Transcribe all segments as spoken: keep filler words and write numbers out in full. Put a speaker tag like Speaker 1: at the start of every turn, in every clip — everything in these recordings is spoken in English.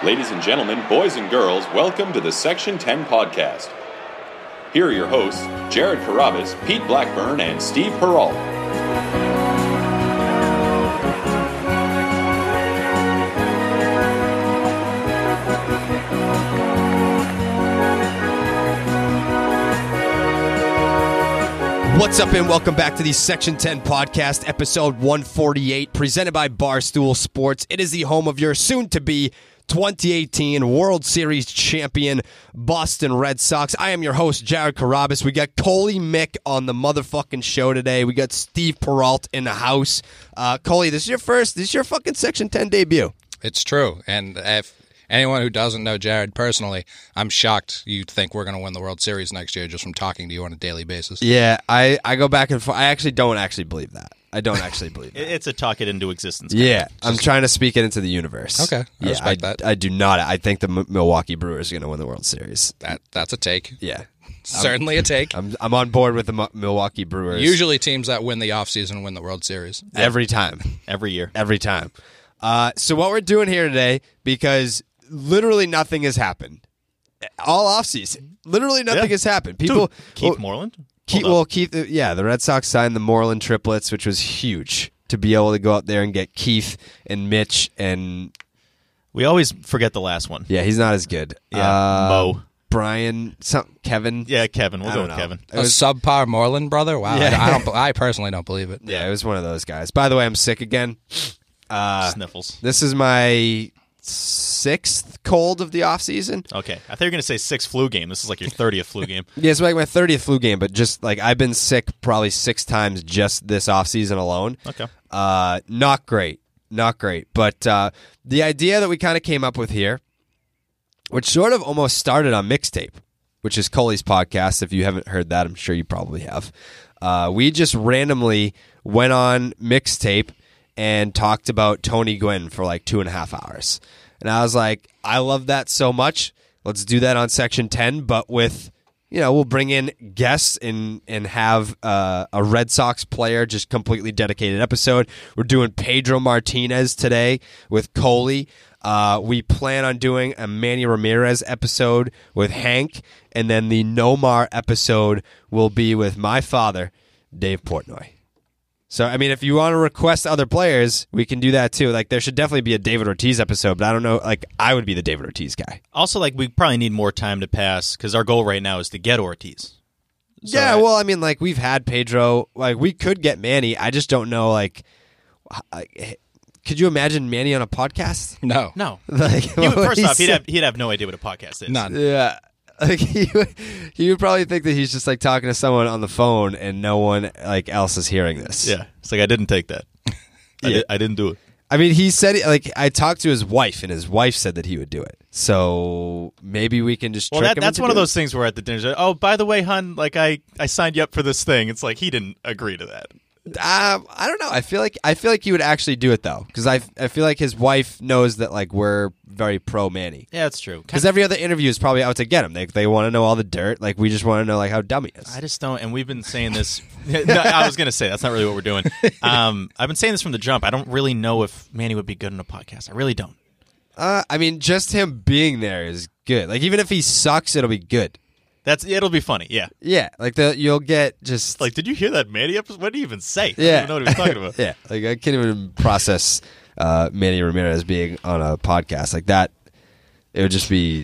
Speaker 1: Ladies and gentlemen, boys and girls, welcome to the Section ten podcast. Here are your hosts, Jared Carabas, Pete Blackburn, and Steve Peralt.
Speaker 2: What's up and welcome back to the Section ten podcast, episode one forty-eight, presented by Barstool Sports. It is the home of your soon-to-be twenty eighteen World Series champion Boston Red Sox. I am your host, Jared Carabas. We got Coley Mick on the motherfucking show today. We got Steve Peralt in the house. Uh, Coley, this is your first, this is your fucking Section ten debut.
Speaker 3: It's true, and if anyone who doesn't know Jared personally, I'm shocked you think we're going to win the World Series next year just from talking to you on a daily basis.
Speaker 2: Yeah, I, I go back and forth. I actually don't actually believe that. I don't actually believe that.
Speaker 4: It's a talk it into existence.
Speaker 2: Yeah, I'm trying to speak it into the universe.
Speaker 3: Okay, I
Speaker 2: yeah,
Speaker 3: respect
Speaker 2: I,
Speaker 3: that.
Speaker 2: I do not. I think the M- Milwaukee Brewers are going to win the World Series.
Speaker 3: That That's a take.
Speaker 2: Yeah.
Speaker 3: Certainly a take.
Speaker 2: I'm I'm on board with the M- Milwaukee Brewers.
Speaker 3: Usually teams that win the offseason win the World Series.
Speaker 2: Every time.
Speaker 4: Every year.
Speaker 2: Every time. Uh, so what we're doing here today, because literally nothing has happened. All offseason. Literally nothing
Speaker 4: Yeah.
Speaker 2: has happened. People
Speaker 4: Dude, Keith
Speaker 2: well,
Speaker 4: Moreland?
Speaker 2: Keith, well, Keith, yeah, the Red Sox signed the Moreland triplets, which was huge to be able to go out there and get Keith and Mitch and
Speaker 4: We always forget the last one.
Speaker 2: yeah, he's not as good.
Speaker 4: Yeah,
Speaker 2: Uh,
Speaker 4: Mo.
Speaker 2: Brian, some Kevin.
Speaker 4: Yeah, Kevin. We'll
Speaker 2: I
Speaker 4: go
Speaker 2: don't
Speaker 4: with
Speaker 2: know.
Speaker 4: Kevin.
Speaker 2: It
Speaker 3: A
Speaker 2: was-
Speaker 3: subpar Moreland brother? Wow,
Speaker 2: Yeah.
Speaker 3: I, I don't. I personally don't believe it.
Speaker 2: Yeah, it was one of those guys. By the way, I'm sick again. Uh,
Speaker 4: Sniffles.
Speaker 2: this is my sixth cold of the off season.
Speaker 4: Okay. I thought you were going to say six flu game. This is like your thirtieth flu game.
Speaker 2: Yeah, it's like my thirtieth flu game, but just like I've been sick probably six times just this off season alone.
Speaker 4: Okay.
Speaker 2: Uh, not great, not great. But uh, the idea that we kind of came up with here, which sort of almost started on Mixtape, which is Coley's podcast. If you haven't heard that, I'm sure you probably have. Uh, we just randomly went on Mixtape and talked about Tony Gwynn for like two and a half hours. And I was like, I love that so much. Let's do that on Section ten, but with, you know, we'll bring in guests and, and have uh, a Red Sox player, just completely dedicated episode. We're doing Pedro Martinez today with Coley. Uh, we plan on doing a Manny Ramirez episode with Hank, and then the Nomar episode will be with my father, Dave Portnoy. So, I mean, if you want to request other players, we can do that too. Like, there should definitely be a David Ortiz episode, but I don't know. Like, I would be the David Ortiz guy.
Speaker 4: Also, like, we probably need more time to pass because our goal right now is to get Ortiz. So
Speaker 2: yeah,
Speaker 4: I-
Speaker 2: well, I mean, like, we've had Pedro. Like, we could get Manny. I just don't know, like, h- could you imagine Manny on a podcast?
Speaker 3: No,
Speaker 4: No.
Speaker 2: Like,
Speaker 4: He would,
Speaker 2: what
Speaker 4: first
Speaker 2: he
Speaker 4: off, he'd
Speaker 2: said-
Speaker 4: have, he'd have no idea what a podcast is.
Speaker 3: none.
Speaker 2: Yeah. Like he would, he would probably think that he's just like talking to someone on the phone and no one like else is hearing this.
Speaker 4: Yeah. It's like, I didn't take that. I,
Speaker 2: Yeah.
Speaker 4: did, I didn't do it.
Speaker 2: I mean, he said like I talked to his wife and his wife said that he would do it. So maybe we can just
Speaker 4: Well,
Speaker 2: trick
Speaker 4: that,
Speaker 2: him
Speaker 4: that's
Speaker 2: into
Speaker 4: one of
Speaker 2: doing
Speaker 4: those things where at the dinner, oh, by the way, hun, like I, I signed you up for this thing. It's like he didn't agree to that.
Speaker 2: it. Um, I don't know. I feel like I feel like he would actually do it though, because I I feel like his wife knows that like we're very pro Manny.
Speaker 4: Yeah, that's true.
Speaker 2: Because every other interview is probably out to get him. They they want to know all the dirt. Like we just want to know like how dumb he is.
Speaker 4: I just don't, and we've been saying this. no, I was going to say that's not really what we're doing. Um, I've been saying this from the jump. I don't really know if Manny would be good in a podcast. I really don't.
Speaker 2: Uh, I mean, just him being there is good. Like even if he sucks, it'll be good.
Speaker 4: That's it'll be funny. Yeah.
Speaker 2: Yeah, like the you'll get just
Speaker 4: Like, did you hear that Manny episode? What did he even say? I
Speaker 2: yeah,
Speaker 4: don't even know what he was talking about.
Speaker 2: yeah, like I can't even process uh, Manny Ramirez being on a podcast like that. It would just be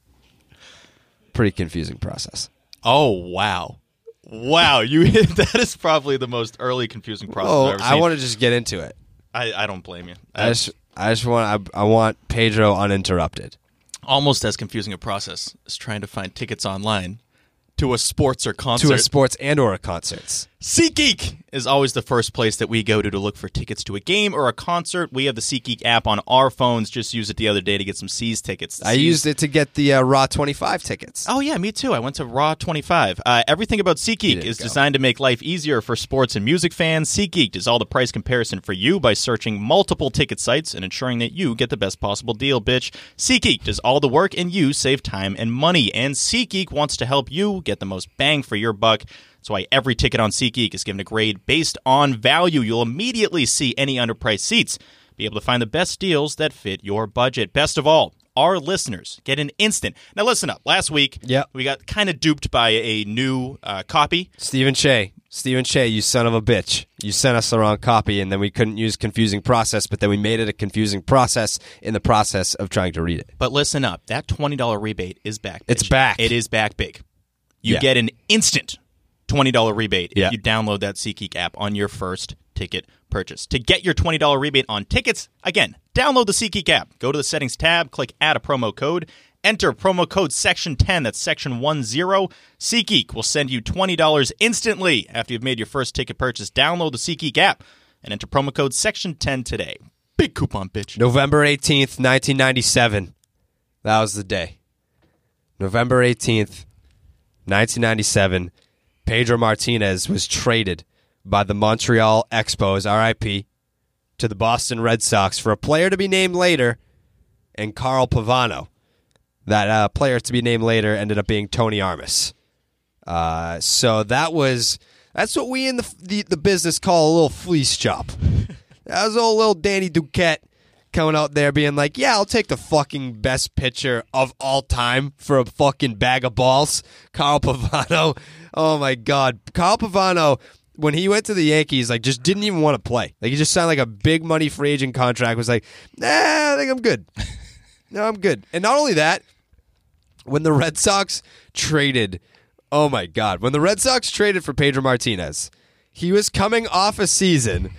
Speaker 2: pretty confusing process.
Speaker 4: Oh wow, wow! You that is probably the most early confusing process
Speaker 2: Oh,
Speaker 4: I've ever
Speaker 2: I
Speaker 4: seen.
Speaker 2: want to just get into it.
Speaker 4: I, I don't blame you.
Speaker 2: I just I just want I, I want Pedro uninterrupted.
Speaker 4: Almost as confusing a process as trying to find tickets online to a sports or concert.
Speaker 2: To a sports and or a concerts.
Speaker 4: SeatGeek is always the first place that we go to to look for tickets to a game or a concert. We have the SeatGeek app on our phones. Just used it the other day to get some C's tickets. The
Speaker 2: I
Speaker 4: C's-
Speaker 2: used it to get the uh, Raw twenty-five tickets.
Speaker 4: Oh, yeah, me too. I went to Raw twenty-five. Uh, everything about SeatGeek
Speaker 2: didn't
Speaker 4: is
Speaker 2: go.
Speaker 4: designed to make life easier for sports and music fans. SeatGeek does all the price comparison for you by searching multiple ticket sites and ensuring that you get the best possible deal, bitch. SeatGeek does all the work and you save time and money. And SeatGeek wants to help you get the most bang for your buck. That's why every ticket on SeatGeek is given a grade based on value. You'll immediately see any underpriced seats, be able to find the best deals that fit your budget. Best of all, our listeners get an instant. Now, listen up. Last week,
Speaker 2: Yep.
Speaker 4: we got kind of duped by a new uh, copy.
Speaker 2: Stephen Shea. Stephen Shea, you son of a bitch. You sent us the wrong copy, and then we couldn't use confusing process, but then we made it a confusing process in the process of trying to read it.
Speaker 4: But listen up. That twenty dollars rebate is back.
Speaker 2: It's
Speaker 4: bitch.
Speaker 2: back.
Speaker 4: It is back big. You
Speaker 2: Yeah.
Speaker 4: get an instant twenty dollars rebate
Speaker 2: Yeah.
Speaker 4: if you download that SeatGeek app on your first ticket purchase. To get your twenty dollars rebate on tickets, again, download the SeatGeek app. Go to the settings tab, click add a promo code, enter promo code section ten, that's section ten. SeatGeek will send you twenty dollars instantly after you've made your first ticket purchase. Download the SeatGeek app and enter promo code section ten today. Big coupon, bitch.
Speaker 2: November eighteenth, nineteen ninety-seven. That was the day. November eighteenth, nineteen ninety-seven. Pedro Martinez was traded by the Montreal Expos, R I P, to the Boston Red Sox for a player to be named later, and Carl Pavano. That uh, player to be named later ended up being Tony Armas. Uh, so that was that's what we in the, the the business call a little fleece chop. That was old little Danny Duquette coming out there being like, yeah, I'll take the fucking best pitcher of all time for a fucking bag of balls. Carl Pavano. Oh my God. Carl Pavano, when he went to the Yankees, like just didn't even want to play. Like he just signed like a big money free agent contract, was like, nah, I think I'm good. No, I'm good. And not only that, when the Red Sox traded, oh my God, when the Red Sox traded for Pedro Martinez, he was coming off a season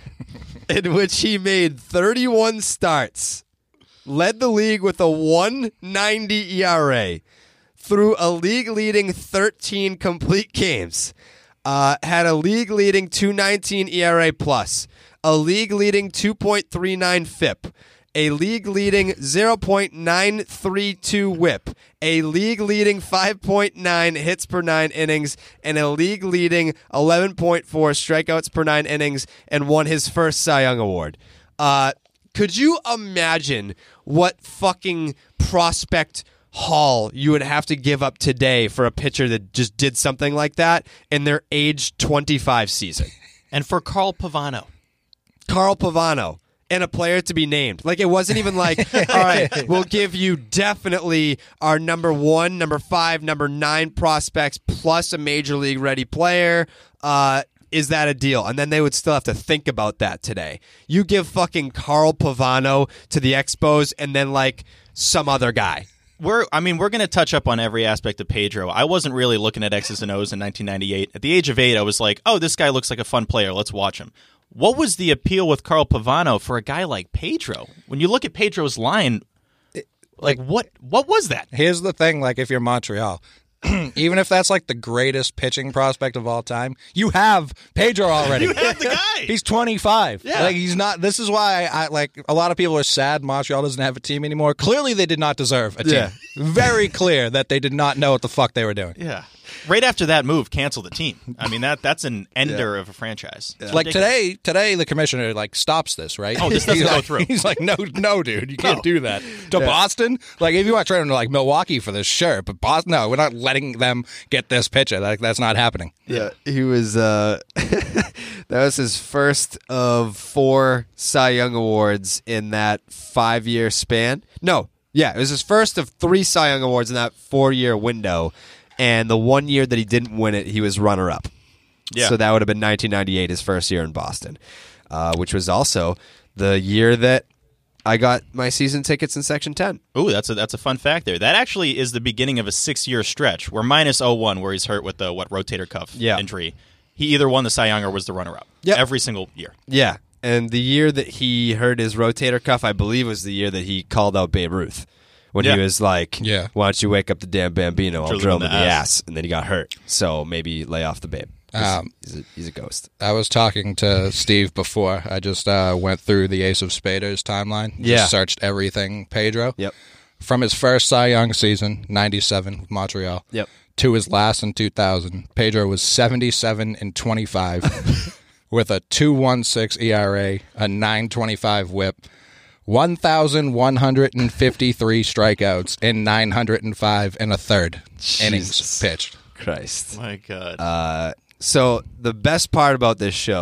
Speaker 2: in which he made thirty-one starts, led the league with a one ninety E R A, threw a league-leading thirteen complete games, uh, had a league-leading two nineteen E R A plus, a league-leading two point three nine F I P, a league-leading zero point nine three two whip, a league-leading five point nine hits per nine innings, and a league-leading eleven point four strikeouts per nine innings, and won his first Cy Young Award. Uh, could you imagine what fucking prospect haul you would have to give up today for a pitcher that just did something like that in their age twenty-five season?
Speaker 4: And for Carl Pavano.
Speaker 2: Carl Pavano. And a player to be named. Like, it wasn't even like, all right, we'll give you definitely our number one, number five, number nine prospects plus a major league ready player. Uh, is that a deal? And then they would still have to think about that today. You give fucking Carl Pavano to the Expos and then, like, some other guy.
Speaker 4: We're, I mean, we're going to touch up on every aspect of Pedro. I wasn't really looking at X's and O's in nineteen ninety-eight. At the age of eight, I was like, oh, this guy looks like a fun player. Let's watch him. What was the appeal with Carl Pavano for a guy like Pedro? When you look at Pedro's line, like what what was that?
Speaker 3: Here's the thing, like if you're Montreal, even if that's like the greatest pitching prospect of all time, you have Pedro already.
Speaker 4: You have the guy.
Speaker 3: He's twenty-five.
Speaker 4: Yeah.
Speaker 3: Like he's not this is why I like a lot of people are sad Montreal doesn't have a team anymore. Clearly they did not deserve a team.
Speaker 2: Yeah.
Speaker 3: Very clear that they did not know what the fuck they were doing.
Speaker 4: Yeah. Right after that move, cancel the team. I mean that that's an ender of a franchise. It's
Speaker 3: Like
Speaker 4: ridiculous.
Speaker 3: today, today the commissioner like stops this, right?
Speaker 4: Oh, this doesn't
Speaker 3: He's
Speaker 4: go
Speaker 3: like-
Speaker 4: through.
Speaker 3: He's like, no, no, dude, you can't
Speaker 4: No.
Speaker 3: do that to Boston. Like, if you want to trade him to like Milwaukee for this, sure, but Boston, no, we're not letting them get this pitcher. Like, that's not happening.
Speaker 2: Yeah, he was. Uh, that was his first of four Cy Young Awards in that five-year span. No, yeah, it was his first of three Cy Young Awards in that four-year window. And the one year that he didn't win it, he was runner-up.
Speaker 4: Yeah.
Speaker 2: So that would have been nineteen ninety-eight, his first year in Boston, uh, which was also the year that I got my season tickets in Section ten.
Speaker 4: Ooh, that's a that's a fun fact there. That actually is the beginning of a six-year stretch. We're minus oh one, where he's hurt with the what rotator cuff
Speaker 2: Yeah.
Speaker 4: injury. He either won the Cy Young or was the runner-up.
Speaker 2: Yep.
Speaker 4: Every single year.
Speaker 2: Yeah, and the year that he hurt his rotator cuff, I believe, was the year that he called out Babe Ruth. When
Speaker 4: Yeah.
Speaker 2: he was like,
Speaker 3: Yeah.
Speaker 2: why don't you wake up the damn Bambino? I'll
Speaker 4: Drill him
Speaker 2: drill
Speaker 4: in
Speaker 2: him in
Speaker 4: the
Speaker 2: the
Speaker 4: ass."
Speaker 2: ass. And then he got hurt. So maybe lay off the Babe. 'Cause
Speaker 3: Um,
Speaker 2: he's, a, he's a ghost.
Speaker 3: I was talking to Steve before. I just uh, went through the Ace of Spaders timeline. Just
Speaker 2: Yeah.
Speaker 3: searched everything Pedro.
Speaker 2: Yep.
Speaker 3: From his first Cy Young season, ninety-seven with Montreal,
Speaker 2: Yep.
Speaker 3: to his last in two thousand, Pedro was seventy-seven and twenty-five with a two point one six E R A, a nine twenty-five whip, one thousand one hundred fifty-three strikeouts, and nine hundred five and a third innings
Speaker 2: Jesus.
Speaker 3: pitched.
Speaker 2: Christ.
Speaker 4: My God.
Speaker 2: Uh, so the best part about this show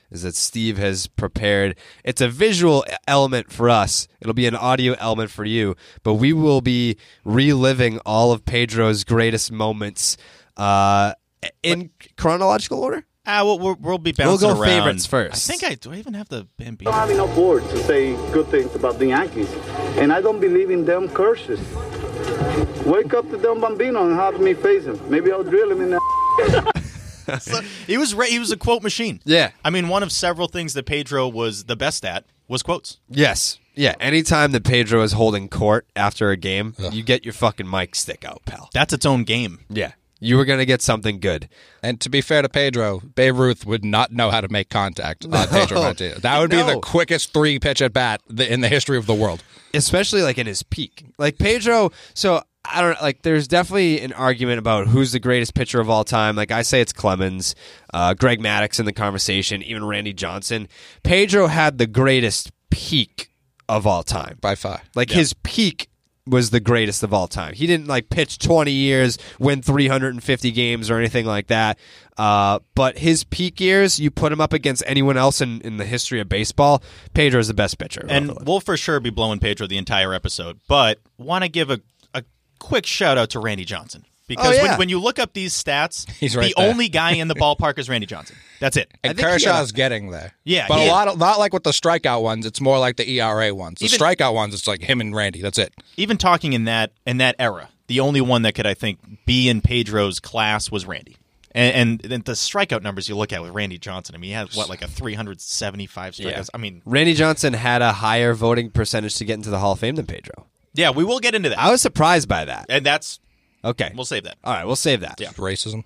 Speaker 2: is that Steve has prepared. It's a visual element for us. It'll be an audio element for you, but we will be reliving all of Pedro's greatest moments uh, in chronological order.
Speaker 4: Ah, we'll, we'll, we'll be bouncing
Speaker 2: We'll go
Speaker 4: around.
Speaker 2: favorites first.
Speaker 4: I think I do. I even have the Bambino.
Speaker 5: I don't have enough words to say good things about the Yankees, and I don't believe in them curses. Wake up to Don Bambino and have me face him. Maybe I'll drill him in the.
Speaker 4: So, he was re- he was a quote machine.
Speaker 2: Yeah.
Speaker 4: I mean, one of several things that Pedro was the best at was quotes.
Speaker 2: Yes. Yeah. Anytime that Pedro is holding court after a game, you get your fucking mic stick out, pal.
Speaker 4: That's its own game.
Speaker 2: Yeah. You were going to get something good.
Speaker 3: And to be fair to Pedro, Babe Ruth would not know how to make contact on Pedro Martinez. That would be
Speaker 2: No.
Speaker 3: the quickest three pitch at bat in the history of the world.
Speaker 2: Especially like in his peak. Like Pedro, so I don't like there's definitely an argument about who's the greatest pitcher of all time. Like I say it's Clemens, uh, Greg Maddux in the conversation, even Randy Johnson. Pedro had the greatest peak of all time.
Speaker 3: By far.
Speaker 2: Like his peak was the greatest of all time. He didn't like pitch twenty years, win three hundred fifty games or anything like that. Uh, but his peak years, you put him up against anyone else in, in the history of baseball, Pedro's the best pitcher.
Speaker 4: And we'll for sure be blowing Pedro the entire episode, but want to give a, a quick shout out to Randy Johnson. Because
Speaker 2: Oh, yeah.
Speaker 4: when, when you look up these stats,
Speaker 3: He's right
Speaker 4: the
Speaker 3: there.
Speaker 4: only guy in the ballpark is Randy Johnson. That's it.
Speaker 3: And
Speaker 2: think he had
Speaker 3: Kershaw's
Speaker 2: a-
Speaker 3: getting there.
Speaker 4: Yeah,
Speaker 3: But
Speaker 4: yeah.
Speaker 3: a lot of, not like with the strikeout ones, it's more like the E R A ones. The
Speaker 4: Even-
Speaker 3: strikeout ones, it's like him and Randy. That's it.
Speaker 4: Even talking in that in that era, the only one that could, I think, be in Pedro's class was Randy. And, and, and the strikeout numbers you look at with Randy Johnson, I mean, he had, what, like a three hundred seventy-five strikeouts?
Speaker 2: Yeah.
Speaker 4: I mean,
Speaker 2: Randy Johnson had a higher voting percentage to get into the Hall of Fame than Pedro.
Speaker 4: yeah, we will get into that.
Speaker 2: I was surprised by that.
Speaker 4: and that's,
Speaker 2: Okay.
Speaker 4: we'll save that.
Speaker 2: All right, we'll save that.
Speaker 4: Yeah.
Speaker 3: Racism.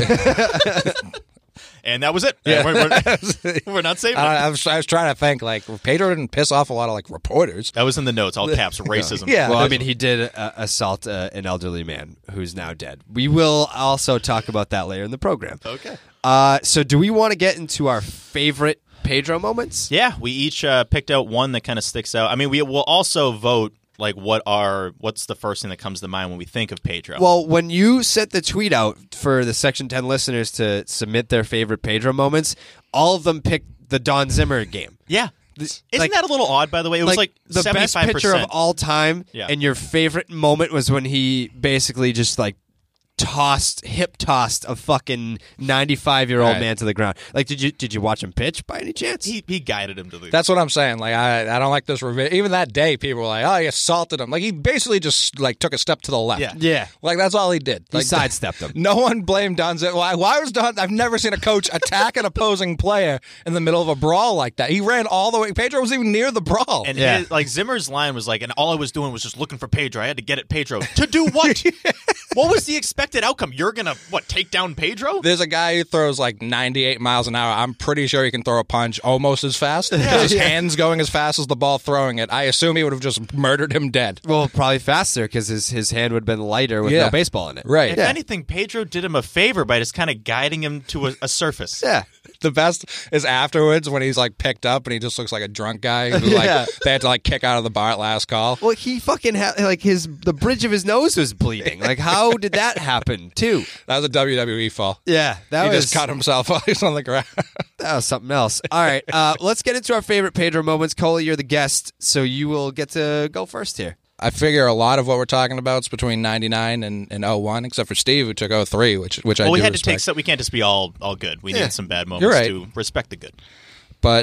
Speaker 4: And that was it. Yeah. We're, we're, we're not saving it.
Speaker 3: I, I, was, I was trying to think, like, Pedro didn't piss off a lot of, like, reporters.
Speaker 4: That was in the notes, all caps, racism.
Speaker 3: Yeah.
Speaker 2: Well, I mean, he did uh, assault uh, an elderly man who's now dead. We will also talk about that later in the program.
Speaker 4: Okay.
Speaker 2: Uh, so, do we want to get into our favorite Pedro moments?
Speaker 4: Yeah, we each uh, picked out one that kind of sticks out. I mean, we will also vote, like, what are, what's the first thing that comes to mind when we think of Pedro?
Speaker 2: Well, when you sent the tweet out for the Section ten listeners to submit their favorite Pedro moments, all of them picked the Don Zimmer game.
Speaker 4: yeah.
Speaker 2: Th-
Speaker 4: Isn't
Speaker 2: like-
Speaker 4: that a little odd, by the way? It was like,
Speaker 2: the best
Speaker 4: seventy-five percent.
Speaker 2: pitcher of all time,
Speaker 4: Yeah.
Speaker 2: and your favorite moment was when he basically just like tossed, hip tossed a fucking ninety-five year old
Speaker 3: Right.
Speaker 2: man to the ground. Like, did you did you watch him pitch by any chance?
Speaker 4: He, he guided him to the...
Speaker 3: That's what I'm saying. Like, I I don't like this revenge. Even that day, people were like, oh, he assaulted him. Like, he basically just, like, took a step to the left.
Speaker 4: Yeah.
Speaker 2: yeah,
Speaker 3: Like, that's all he did.
Speaker 2: he
Speaker 3: Like,
Speaker 2: sidestepped him.
Speaker 3: No one blamed Don Zimmer. Why, why was Don? I've never seen a coach attack an opposing player in the middle of a brawl like that. He ran all the way. Pedro was even near the brawl.
Speaker 4: And
Speaker 2: Yeah.
Speaker 4: his, like Zimmer's line was like, and all I was doing was just looking for Pedro. I had to get at Pedro. To do what? What was the expected outcome? You're going to, what, take down Pedro?
Speaker 3: There's a guy who throws like ninety-eight miles an hour. I'm pretty sure he can throw a punch almost as fast. His hands going as fast as the ball throwing it. I assume he would have just murdered him dead.
Speaker 2: Well, probably faster because his his hand would have been lighter with
Speaker 3: Yeah.
Speaker 2: no baseball in it.
Speaker 3: Right.
Speaker 4: If anything, Pedro did him a favor by just kind of guiding him to a, a surface.
Speaker 2: Yeah.
Speaker 3: The best is afterwards when he's like picked up and he just looks like a drunk guy who
Speaker 2: Yeah.
Speaker 3: like they had to like kick out of the bar at last call.
Speaker 2: Well, he fucking had like his the bridge of his nose was bleeding. Like, how did that happen? Too.
Speaker 3: That was a W W E fall.
Speaker 2: Yeah, that
Speaker 3: He
Speaker 2: was
Speaker 3: just cut himself while he's on the ground.
Speaker 2: that was something else. All right, uh, let's get into our favorite Pedro moments. Coley, you're the guest, so you will get to go first here.
Speaker 3: I figure a lot of what we're talking about is between ninety-nine and, and oh one, except for Steve, who took oh three, which which I
Speaker 4: Well, we
Speaker 3: do
Speaker 4: had to
Speaker 3: respect.
Speaker 4: take some, we can't just be all all good. We
Speaker 2: Yeah.
Speaker 4: need some bad moments
Speaker 3: You're right.
Speaker 4: to respect the good.
Speaker 3: But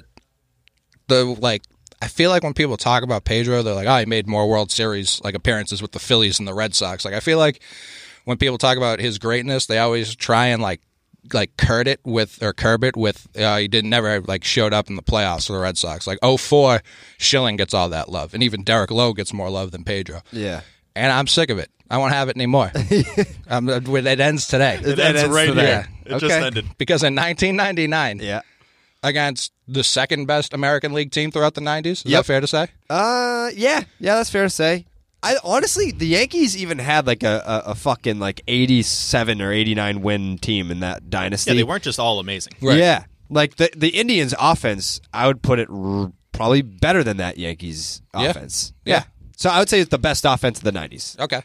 Speaker 3: the like, I feel like when people talk about Pedro, they're like, "Oh, he made more World Series like appearances with the Phillies and the Red Sox." Like, I feel like when people talk about his greatness, they always try and like like curb it with or curb it with uh, he didn't never like showed up in the playoffs for the Red Sox. Like oh four, Schilling gets all that love, and even Derek Lowe gets more love than Pedro.
Speaker 2: Yeah.
Speaker 3: And I'm sick of it. I won't have it anymore. um, it ends today.
Speaker 4: It ends right
Speaker 2: today.
Speaker 4: there. It
Speaker 2: Okay.
Speaker 4: just ended.
Speaker 3: Because in nineteen ninety-nine,
Speaker 2: Yeah.
Speaker 3: against the second best American League team throughout the nineties, is
Speaker 2: Yep.
Speaker 3: that fair to say?
Speaker 2: Uh, yeah, yeah, that's fair to say. I honestly, the Yankees even had like a, a, a fucking like eighty-seven or eighty-nine win team in that dynasty.
Speaker 4: Yeah, they weren't just all amazing.
Speaker 3: Right.
Speaker 2: Yeah, like the the Indians' offense, I would put it r- probably better than that Yankees
Speaker 3: Yeah.
Speaker 2: offense.
Speaker 3: Yeah.
Speaker 2: So I would say it's the best offense of the nineties.
Speaker 3: Okay.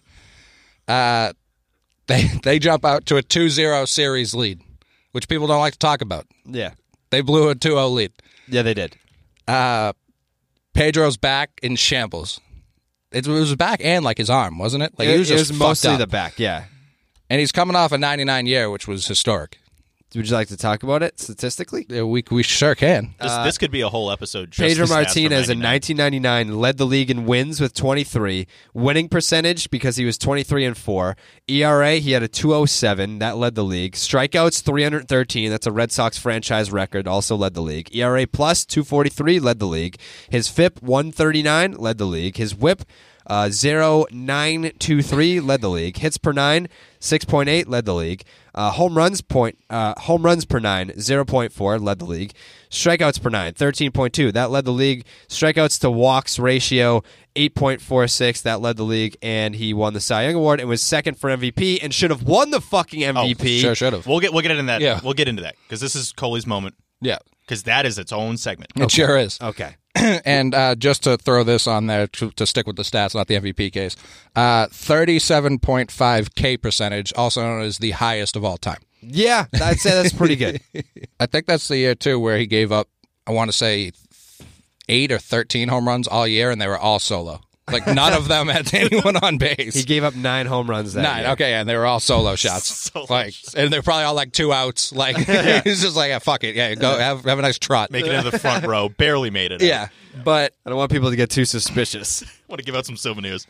Speaker 3: Uh, they they jump out to a two zero series lead, which people don't like to talk about.
Speaker 2: Yeah.
Speaker 3: They blew a two oh lead.
Speaker 2: Yeah, they did.
Speaker 3: Uh, Pedro's back in shambles. It was back and like his arm, wasn't it? Like
Speaker 2: it,
Speaker 3: he was
Speaker 2: it
Speaker 3: just
Speaker 2: was mostly
Speaker 3: fucked
Speaker 2: the
Speaker 3: up.
Speaker 2: back, yeah.
Speaker 3: And he's coming off a ninety-nine year, which was historic.
Speaker 2: Would you like to talk about it statistically?
Speaker 3: Yeah, we we sure can.
Speaker 4: This, this could be a whole episode. Just
Speaker 2: Pedro
Speaker 4: the stats from
Speaker 2: Martinez in
Speaker 4: ninety-nine.
Speaker 2: nineteen ninety-nine led the league in wins with twenty-three, winning percentage because he was twenty-three and four. E R A, he had a two oh seven, that led the league. Strikeouts three hundred thirteen, that's a Red Sox franchise record, also led the league. E R A plus two forty-three led the league. His F I P one thirty-nine led the league. His whip uh zero point nine two three led the league. Hits per nine six point eight led the league. Uh, home runs point uh, home runs per nine zero point four led the league. Strikeouts per nine thirteen point two that led the league. Strikeouts to walks ratio eight point four six that led the league, and he won the Cy Young Award and was second for M V P and should have won the fucking M V P.
Speaker 3: Oh, sure should have.
Speaker 4: We'll get we'll get into that.
Speaker 3: Yeah.
Speaker 4: We'll get into that because this is Coley's moment.
Speaker 3: Yeah,
Speaker 4: Because that is its own segment.
Speaker 3: it sure is.
Speaker 2: Okay.
Speaker 3: And uh, just to throw this on there to, to stick with the stats, not the M V P case, uh, thirty-seven point five K percentage, also known as the highest of all time.
Speaker 2: Yeah, I'd say that's pretty good.
Speaker 3: I think that's the year too where he gave up, I want to say, eight or thirteen home runs all year, and they were all solo. Like none of them had anyone on base.
Speaker 2: He gave up nine home runs that
Speaker 3: Nine,
Speaker 2: year.
Speaker 3: okay, and they were all solo shots.
Speaker 4: Solo
Speaker 3: like, and they're probably all like two outs. Like, he's just like, yeah, fuck it, yeah, go have have a nice trot.
Speaker 4: Make it into the front row. Barely made it.
Speaker 3: Yeah, but
Speaker 2: I don't want people to get too suspicious.
Speaker 4: Want to give out some souvenirs.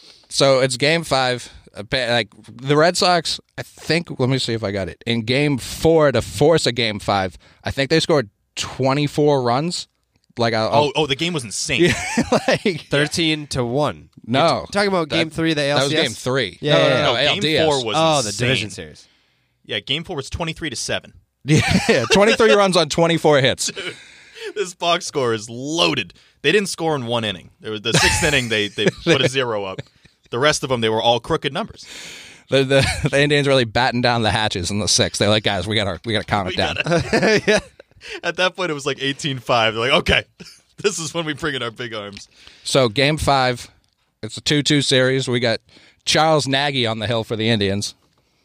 Speaker 3: so it's game five. Uh, pa- Like the Red Sox, I think. Let me see if I got it. In game four to force a game five, I think they scored twenty-four runs. Like, I'll,
Speaker 4: Oh, oh, the game was insane.
Speaker 3: like
Speaker 2: thirteen to one.
Speaker 3: no,
Speaker 2: You're t- talking about game three of the A L C S?
Speaker 3: that was game three.
Speaker 2: Yeah,
Speaker 3: no,
Speaker 2: yeah,
Speaker 3: no,
Speaker 2: yeah.
Speaker 3: no,
Speaker 4: No,
Speaker 3: A L D S.
Speaker 4: game four was
Speaker 2: Oh, the
Speaker 4: insane.
Speaker 2: division series.
Speaker 4: Yeah, game four was twenty-three to seven.
Speaker 3: Yeah, twenty-three runs on twenty-four hits.
Speaker 4: This box score is loaded. They didn't score in one inning. There was the sixth inning. They they put a zero up. The rest of them, they were all crooked numbers.
Speaker 3: The, the the Indians really batting down the hatches in the sixth. They're like, guys, we gotta we gotta calm it down.
Speaker 2: yeah.
Speaker 4: At that point, it was like eighteen five. They're like, okay, this is when we bring in our big arms.
Speaker 3: So game five, it's a two two series. We got Charles Nagy on the hill for the Indians.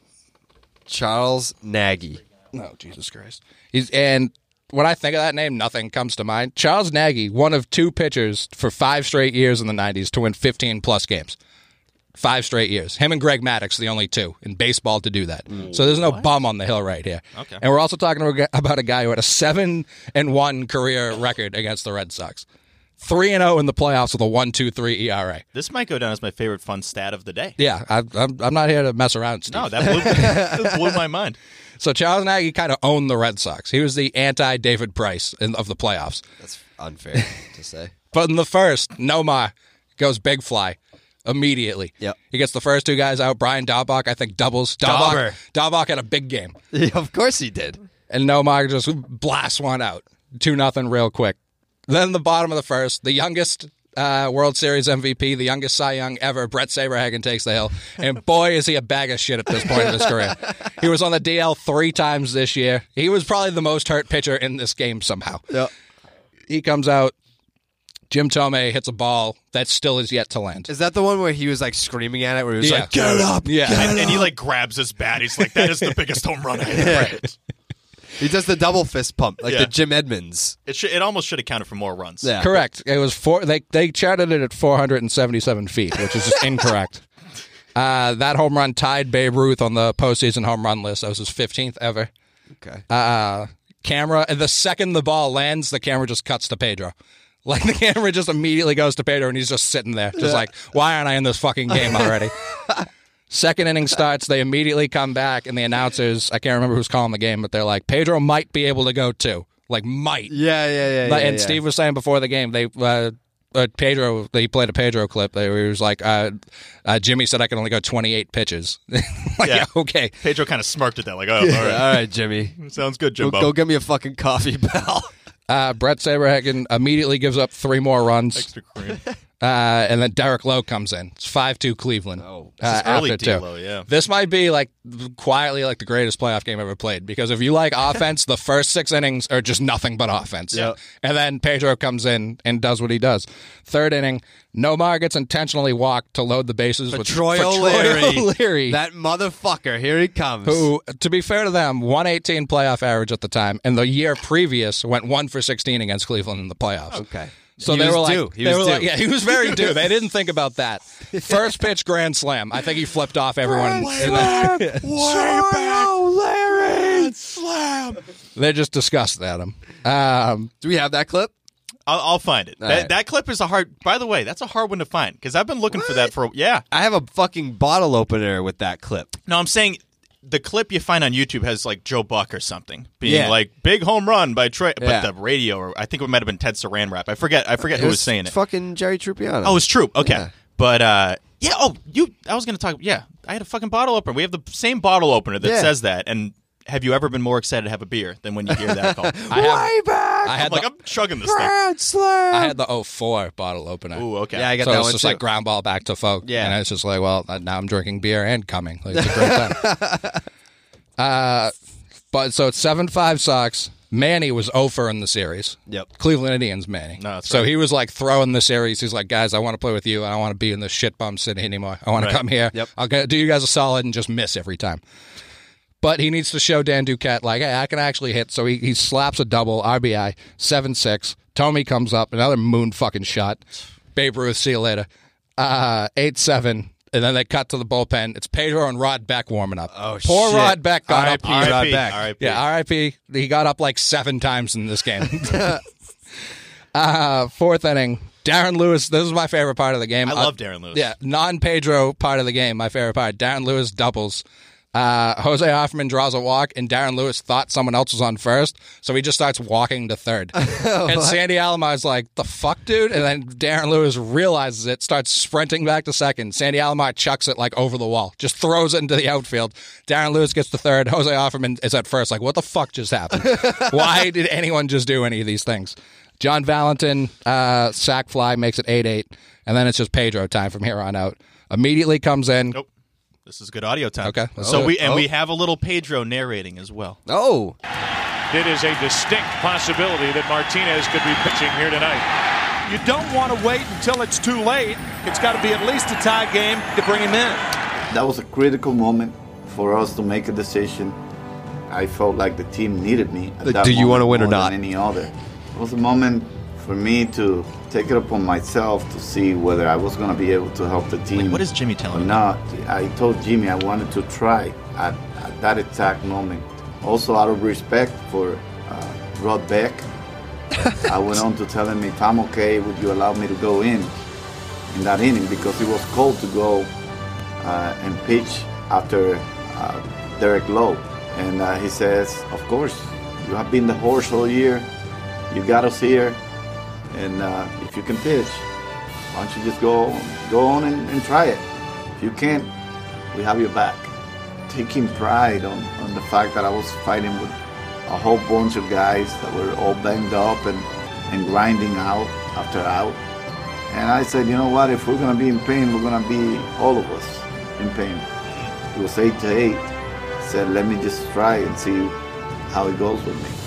Speaker 2: Charles Nagy.
Speaker 3: Oh, Jesus Christ. He's and when I think of that name, nothing comes to mind. Charles Nagy, one of two pitchers for five straight years in the nineties to win fifteen plus games. Five straight years. Him and Greg Maddux, the only two in baseball to do that. So there's no bum on the hill right here.
Speaker 4: Okay.
Speaker 3: And we're also talking about a guy who had a seven and one career record against the Red Sox. Three and zero in the playoffs with a one two three E R A.
Speaker 4: This might go down as my favorite fun stat of the day.
Speaker 3: Yeah, I, I'm I'm not here to mess around, Steve.
Speaker 4: No, that blew, that blew my mind.
Speaker 3: So Charles Nagy kind of owned the Red Sox. He was the anti-David Price in, of the playoffs.
Speaker 2: That's unfair to say.
Speaker 3: But in the first, Nomar goes big fly immediately.
Speaker 2: Yep.
Speaker 3: He gets the first two guys out. Brian Daubach, I think, doubles.
Speaker 2: Dauber.
Speaker 3: Daubach, Daubach had a big game.
Speaker 2: Yeah, of course he did.
Speaker 3: And Nomar just blasts one out. two nothing real quick. Then the bottom of the first, the youngest uh, World Series M V P, the youngest Cy Young ever, Brett Saberhagen takes the hill. And boy, is he a bag of shit at this point in his career. He was on the D L three times this year. He was probably the most hurt pitcher in this game somehow.
Speaker 2: Yep.
Speaker 3: He comes out. Jim Tomei hits a ball that still is yet to land.
Speaker 2: Is that the one where he was like screaming at it, where he was
Speaker 3: Yeah.
Speaker 2: like, "Get it up!"
Speaker 3: Yeah.
Speaker 2: get
Speaker 4: And,
Speaker 2: it
Speaker 4: and he
Speaker 2: up."
Speaker 4: like grabs his bat. He's like, that is the biggest home run I ever hit.
Speaker 2: He does the double fist pump, like
Speaker 4: Yeah.
Speaker 2: the Jim Edmonds.
Speaker 4: It, should, it almost should have counted for more runs.
Speaker 2: Yeah.
Speaker 3: Correct. It was four. They they charted it at four hundred seventy-seven feet, which is just incorrect. Uh, that home run tied Babe Ruth on the postseason home run list. That was his fifteenth ever.
Speaker 2: Okay.
Speaker 3: Uh, camera. And the second the ball lands, the camera just cuts to Pedro. Like the camera just immediately goes to Pedro, and he's just sitting there, just like, why aren't I in this fucking game already? Second inning starts. They immediately come back, and the announcers, I can't remember who's calling the game, but they're like, Pedro might be able to go too. Like, might.
Speaker 2: Yeah, yeah, yeah.
Speaker 3: Like,
Speaker 2: yeah
Speaker 3: and
Speaker 2: yeah.
Speaker 3: Steve was saying before the game, they uh, uh, Pedro, they played a Pedro clip. They were, he was like, uh, uh, Jimmy said I can only go twenty-eight pitches. like,
Speaker 4: Yeah.
Speaker 3: yeah, okay.
Speaker 4: Pedro kind of smirked at that, like, oh, all
Speaker 2: All
Speaker 4: right.
Speaker 2: right, Jimmy.
Speaker 4: Sounds good,
Speaker 2: Go,
Speaker 4: Jimbo.
Speaker 2: go get me a fucking coffee, pal.
Speaker 3: Uh, Brett Saberhagen immediately gives up three more runs.
Speaker 4: Extra cream.
Speaker 3: Uh, and then Derek Lowe comes in. It's five two Cleveland.
Speaker 2: Oh,
Speaker 4: this is
Speaker 3: uh,
Speaker 4: early
Speaker 3: after two.
Speaker 4: D-Lo, yeah.
Speaker 3: This might be like quietly like the greatest playoff game ever played, because if you like offense, the first six innings are just nothing but offense.
Speaker 2: Yep.
Speaker 3: And then Pedro comes in and does what he does. Third inning, Nomar gets intentionally walked to load the bases
Speaker 2: For
Speaker 3: with
Speaker 2: Troy
Speaker 3: for
Speaker 2: O'Leary.
Speaker 3: Troy O'Leary.
Speaker 2: That motherfucker. Here he comes.
Speaker 3: Who, to be fair to them, one eighteen playoff average at the time, and the year previous went one for sixteen against Cleveland in the playoffs.
Speaker 2: Okay.
Speaker 3: So
Speaker 2: He
Speaker 3: they
Speaker 2: was
Speaker 3: were like,
Speaker 2: due. He
Speaker 3: they
Speaker 2: was
Speaker 3: were
Speaker 2: due.
Speaker 3: like, yeah, he was very due. They didn't think about that. First pitch grand slam. I think he flipped off everyone. In the,
Speaker 2: Way back. Larry.
Speaker 3: slam. They just disgusted at him. Um,
Speaker 2: Do we have that clip?
Speaker 4: I'll, I'll find it.
Speaker 2: All
Speaker 4: That,
Speaker 2: right.
Speaker 4: that clip is a hard. By the way, that's a hard one to find because I've been looking for that for. Yeah.
Speaker 2: I have a fucking bottle opener with that clip.
Speaker 4: No, I'm saying the clip you find on YouTube has like Joe Buck or something being
Speaker 2: Yeah.
Speaker 4: like big home run by Troy, but
Speaker 2: Yeah.
Speaker 4: the radio, or I think it might have been Ted Saran rap. I forget. I forget who was saying it.
Speaker 2: Fucking Jerry Trupiano.
Speaker 4: Oh, it's true. Okay,
Speaker 2: Yeah.
Speaker 4: but uh, yeah. Oh, you. I was gonna talk. Yeah, I had a fucking bottle opener. We have the same bottle opener that
Speaker 2: Yeah.
Speaker 4: says that. And have you ever been more excited to have a beer than when you hear that call?
Speaker 3: I have,
Speaker 2: Way back.
Speaker 3: I
Speaker 4: I'm
Speaker 3: had
Speaker 4: like,
Speaker 3: the,
Speaker 4: I'm chugging this thing.
Speaker 2: Grand slam.
Speaker 3: I had the oh four bottle opener.
Speaker 4: Ooh, okay.
Speaker 2: Yeah, I got
Speaker 3: so
Speaker 2: that
Speaker 3: it's
Speaker 2: one
Speaker 3: just
Speaker 2: too.
Speaker 3: like ground ball back to folk.
Speaker 2: Yeah.
Speaker 3: And it's just like, well, now I'm drinking beer and coming. Like, it's a great time. uh, but so it's seven five Sox. Manny was oh for in the series.
Speaker 2: Yep.
Speaker 3: Cleveland Indians, Manny.
Speaker 4: No, that's
Speaker 3: so
Speaker 4: right.
Speaker 3: he was like throwing the series. He's like, guys, I want to play with you. I don't want to be in this shit bum city anymore. I want
Speaker 4: Right.
Speaker 3: to come here.
Speaker 2: Yep.
Speaker 3: I'll get, do you guys a solid and just miss every time. But he needs to show Dan Duquette, like, hey, I can actually hit. So he, he slaps a double, R B I, seven six. Tommy comes up, another moon fucking shot. Babe Ruth, see you later. Uh, eight seven. And then they cut to the bullpen. It's Pedro and Rod Beck warming up.
Speaker 2: Oh,
Speaker 3: Poor
Speaker 2: shit.
Speaker 3: Rod Beck got
Speaker 2: R I
Speaker 3: up.
Speaker 2: P
Speaker 4: R I P,
Speaker 2: Rod Beck.
Speaker 4: R I P.
Speaker 3: Yeah, R I P. He got up like seven times in this game. uh, fourth inning. Darren Lewis. This is my favorite part of the game.
Speaker 4: I
Speaker 3: Uh,
Speaker 4: love Darren Lewis.
Speaker 3: Yeah, non-Pedro part of the game. My favorite part. Darren Lewis doubles. Uh, Jose Hoffman draws a walk, and Darren Lewis thought someone else was on first, so he just starts walking to third. And Sandy Alomar's like, the fuck, dude? And then Darren Lewis realizes it, starts sprinting back to second. Sandy Alomar chucks it like over the wall, just throws it into the outfield. Darren Lewis gets to third. Jose Hoffman is at first like, what the fuck just happened? Why did anyone just do any of these things? John Valentin, uh, sack fly, makes it eight eight, and then it's just Pedro time from here on out. Immediately comes in.
Speaker 4: Nope. This is good audio time.
Speaker 3: Okay, let's
Speaker 4: So
Speaker 3: do
Speaker 4: we
Speaker 3: it.
Speaker 4: and
Speaker 2: Oh.
Speaker 4: we have a little Pedro narrating as well.
Speaker 2: Oh.
Speaker 6: It is a distinct possibility that Martinez could be pitching here tonight.
Speaker 7: You don't want to wait until it's too late. It's got to be at least a tie game to bring him in.
Speaker 5: That was a critical moment for us to make a decision. I felt like the team needed me. At
Speaker 2: Like,
Speaker 5: that
Speaker 2: do you
Speaker 5: moment
Speaker 2: wanna win or
Speaker 5: more
Speaker 2: not?
Speaker 5: than any other. It was a moment for me to take it upon myself to see whether I was going to be able to help the team.
Speaker 4: Wait, what is Jimmy telling
Speaker 5: or
Speaker 4: you?
Speaker 5: not. I told Jimmy I wanted to try at, at that exact moment. Also, out of respect for uh, Rod Beck, I went on to tell him, if I'm okay, would you allow me to go in in that inning, because he was called to go uh, and pitch after uh, Derek Lowe. And uh, he says, of course, you have been the horse all year. You got us here. And uh, if you can pitch, why don't you just go go on and, and try it? If you can't, we have your back. Taking pride on, on the fact that I was fighting with a whole bunch of guys that were all banged up and, and grinding out after out. And I said, you know what, if we're going to be in pain, we're going to be all of us in pain. It was eight to eight. I said, let me just try and see how it goes with me.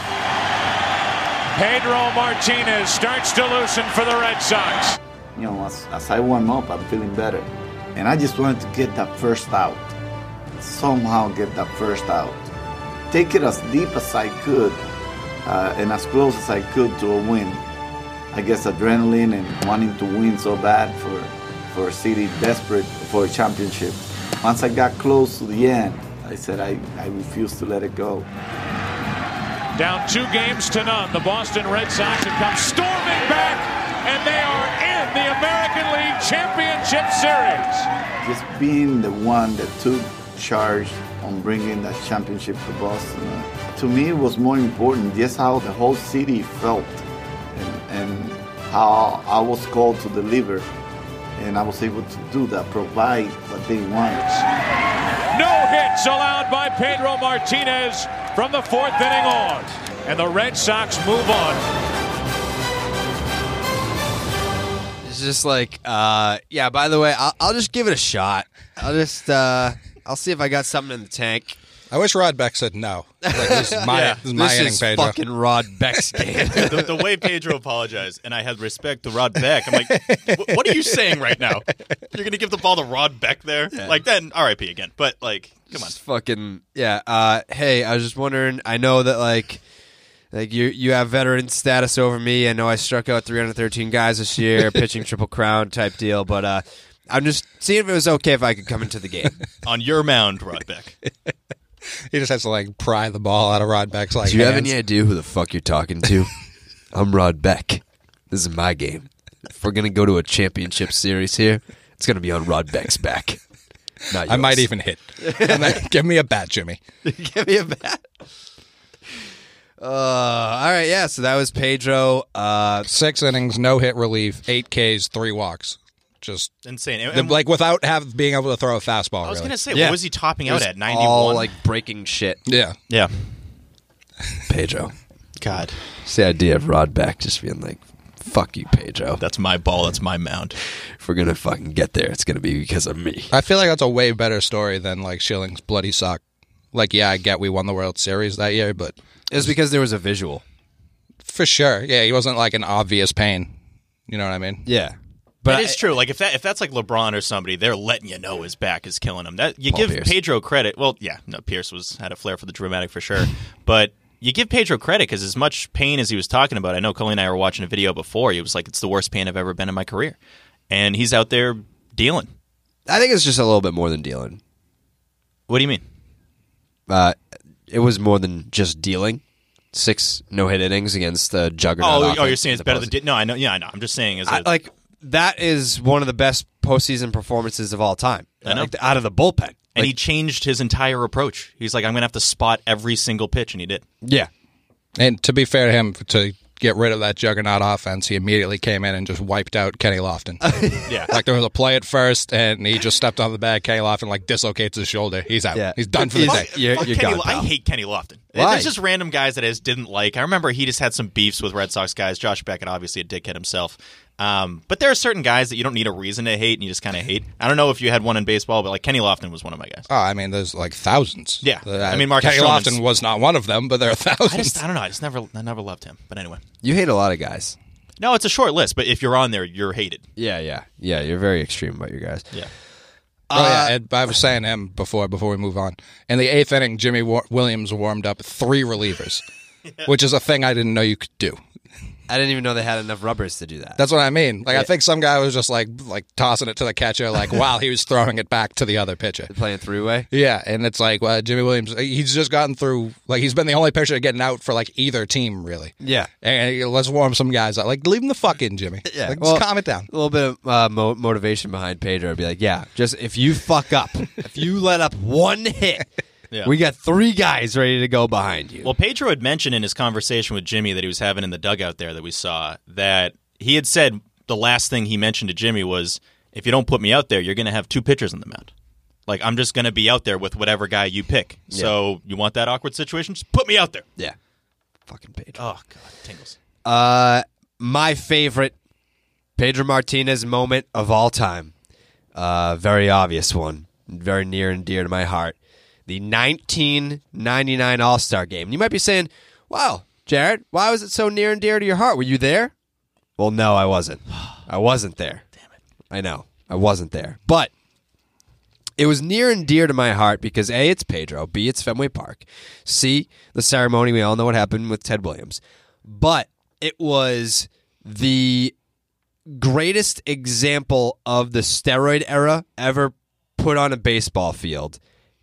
Speaker 6: Pedro Martinez starts to loosen for the Red Sox.
Speaker 5: You know, as, as I warm up, I'm feeling better. And I just wanted to get that first out. Somehow get that first out. Take it as deep as I could uh, and as close as I could to a win. I guess adrenaline and wanting to win so bad for, for a city desperate for a championship. Once I got close to the end, I said I, I refused to let it go.
Speaker 6: Down two games to none, the Boston Red Sox have come storming back, and they are in the American League Championship Series.
Speaker 5: Just being the one that took charge on bringing that championship to Boston, uh, to me it was more important just how the whole city felt and, and how I was called to deliver, and I was able to do that, provide what they wanted.
Speaker 6: No hits allowed by Pedro Martinez from the fourth inning on, and the Red Sox move on.
Speaker 2: This just like, uh, yeah, by the way, I'll, I'll just give it a shot. I'll just, uh, I'll see if I got something in the tank.
Speaker 3: I wish Rod Beck said no. Like, this is my,
Speaker 4: Yeah.
Speaker 3: this is my
Speaker 2: This
Speaker 3: inning,
Speaker 2: is
Speaker 3: Pedro.
Speaker 2: fucking Rod Beck's game.
Speaker 4: the, the way Pedro apologized, and I had respect to Rod Beck. I'm like, "Wh- what are you saying right now? You're gonna give the ball to Rod Beck there? Like, then R I P again. But like, come on.
Speaker 2: Just fucking, yeah. Uh, hey, I was just wondering, I know that, like, like you you have veteran status over me. I know I struck out three hundred thirteen guys this year, pitching triple crown type deal, but uh, I'm just seeing if it was okay if I could come into the game.
Speaker 4: On your mound, Rod Beck.
Speaker 3: He just has to like pry the ball out of Rod Beck's like
Speaker 2: Do you have
Speaker 3: hands.
Speaker 2: any idea who the fuck you're talking to? I'm Rod Beck. This is my game. If we're gonna go to a championship series here, it's gonna be on Rod Beck's back. Not
Speaker 3: I might
Speaker 2: yours.
Speaker 3: even hit. And then, give me a bat, Jimmy.
Speaker 2: Give me a bat. Uh, all right, yeah. So that was Pedro. Uh,
Speaker 3: Six innings, no hit relief, eight Ks, three walks. Just
Speaker 4: Insane. And-
Speaker 3: the-
Speaker 4: and
Speaker 3: like without have being able to throw a fastball.
Speaker 4: I was
Speaker 3: really.
Speaker 4: gonna say,
Speaker 2: Yeah.
Speaker 4: what was he topping
Speaker 2: it
Speaker 4: out
Speaker 2: was
Speaker 4: at? ninety-one.
Speaker 2: all like breaking shit.
Speaker 3: Yeah.
Speaker 4: yeah.
Speaker 2: Pedro.
Speaker 4: God,
Speaker 2: It's the idea of Rod Beck just being like, "Fuck you, Pedro.
Speaker 4: that's my ball. That's my mound.
Speaker 2: If we're gonna fucking get there, it's gonna be because of me."
Speaker 3: I feel like that's a way better story than like Schilling's bloody sock. Like, yeah, I get we won the World Series that year, but
Speaker 2: It was because there was a visual.
Speaker 3: for sure, yeah, he wasn't like an obvious pain. You know what I mean?
Speaker 2: Yeah,
Speaker 4: But
Speaker 2: but
Speaker 4: it's true. Like if that if that's like LeBron or somebody, they're letting you know his back is killing him. That you
Speaker 2: Paul
Speaker 4: give
Speaker 2: Pierce.
Speaker 4: Pedro credit. Well, yeah, no, Pierce was had a flair for the dramatic for sure, but you give Pedro credit because as much pain as he was talking about, I know Colleen and I were watching a video before. He was like, "It's the worst pain I've ever been in my career," and he's out there dealing.
Speaker 2: I think it's just a little bit more than dealing.
Speaker 4: What do you mean?
Speaker 2: Uh, it was more than just dealing. Six no hit innings against the juggernaut.
Speaker 4: Oh, oh,
Speaker 2: offense
Speaker 4: you're saying
Speaker 2: in
Speaker 4: it's
Speaker 2: the
Speaker 4: better
Speaker 2: postseason.
Speaker 4: than no? I know. Yeah, I know. I'm just saying as
Speaker 2: I,
Speaker 4: a,
Speaker 2: like that is one of the best postseason performances of all time.
Speaker 4: I know.
Speaker 2: Like, out of the bullpen.
Speaker 4: and
Speaker 2: Like,
Speaker 4: he changed his entire approach. He's like, I'm gonna have to spot every single pitch, and he did.
Speaker 2: yeah,
Speaker 3: And to be fair to him, to get rid of that juggernaut offense, he immediately came in and just wiped out Kenny Lofton.
Speaker 4: Yeah,
Speaker 3: Like there was a play at first, and he just stepped on the bag. Kenny Lofton like dislocates his shoulder. He's out.
Speaker 2: Yeah.
Speaker 3: He's done for the
Speaker 2: He's-
Speaker 3: day.
Speaker 2: You're,
Speaker 4: Fuck
Speaker 2: you're
Speaker 4: Kenny
Speaker 2: gone,
Speaker 4: Lo-
Speaker 2: pal.
Speaker 4: I hate Kenny Lofton.
Speaker 2: Why?
Speaker 4: There's just random guys that I just didn't like. I remember he just had some beefs with Red Sox guys. Josh Beckett, obviously a dickhead himself. Um, but there are certain guys that you don't need a reason to hate, and you just kind of hate. I don't know if you had one in baseball, but like Kenny Lofton was one of my guys.
Speaker 3: Oh, I mean, there's like thousands.
Speaker 4: Yeah.
Speaker 3: Uh,
Speaker 4: I mean, Marcus
Speaker 3: Kenny
Speaker 4: Stroman's-
Speaker 3: Lofton was not one of them, but there are thousands.
Speaker 4: I just, I don't know. I just never, I never loved him. But anyway,
Speaker 2: You hate a lot of guys.
Speaker 4: no, it's a short list. But if you're on there, you're hated.
Speaker 2: Yeah, yeah, yeah. You're very extreme about your guys.
Speaker 4: Yeah.
Speaker 3: Oh yeah, and I was saying him before. Before we move on, in the eighth inning, Jimmy War- Williams warmed up three relievers, which is a thing I didn't know you could do.
Speaker 2: I didn't even know they had enough rubbers to do that.
Speaker 3: That's what I mean. Like I think some guy was just like like tossing it to the catcher, like while he was throwing it back to the other pitcher.
Speaker 2: Playing three-way.
Speaker 3: Yeah, and it's like well, Jimmy Williams. He's just gotten through. Like he's been the only pitcher getting out for like either team, really.
Speaker 2: Yeah.
Speaker 3: And let's warm some guys up. Like leave him the fuck in, Jimmy.
Speaker 2: Yeah,
Speaker 3: like,
Speaker 2: well-
Speaker 3: just calm it down.
Speaker 2: A little bit of uh, mo- motivation behind Pedro would be like, yeah, just if you fuck up, if you let up one hit,
Speaker 4: Yeah.
Speaker 2: we got three guys ready to go behind you.
Speaker 4: Well, Pedro had mentioned in his conversation with Jimmy that he was having in the dugout there that we saw that he had said the last thing he mentioned to Jimmy was, if you don't put me out there, you're going to have two pitchers on the mound. Like, I'm just going to be out there with whatever guy you pick. So you want that awkward situation? Just put me out there.
Speaker 2: yeah. Fucking Pedro.
Speaker 4: Oh, God. Tingles.
Speaker 2: Uh, my favorite Pedro Martinez moment of all time. Uh, very obvious one. Very near and dear to my heart. The nineteen ninety-nine All-Star Game. You might be saying, wow, Jared, why was it so near and dear to your heart? Were you there? Well, no, I wasn't. I wasn't there. Damn it. I know. I wasn't there. But it was near and dear to my heart because A, it's Pedro, B, it's Fenway Park, C, the ceremony, we all know what happened with Ted Williams. But it was the greatest example of the steroid era ever put on a baseball field.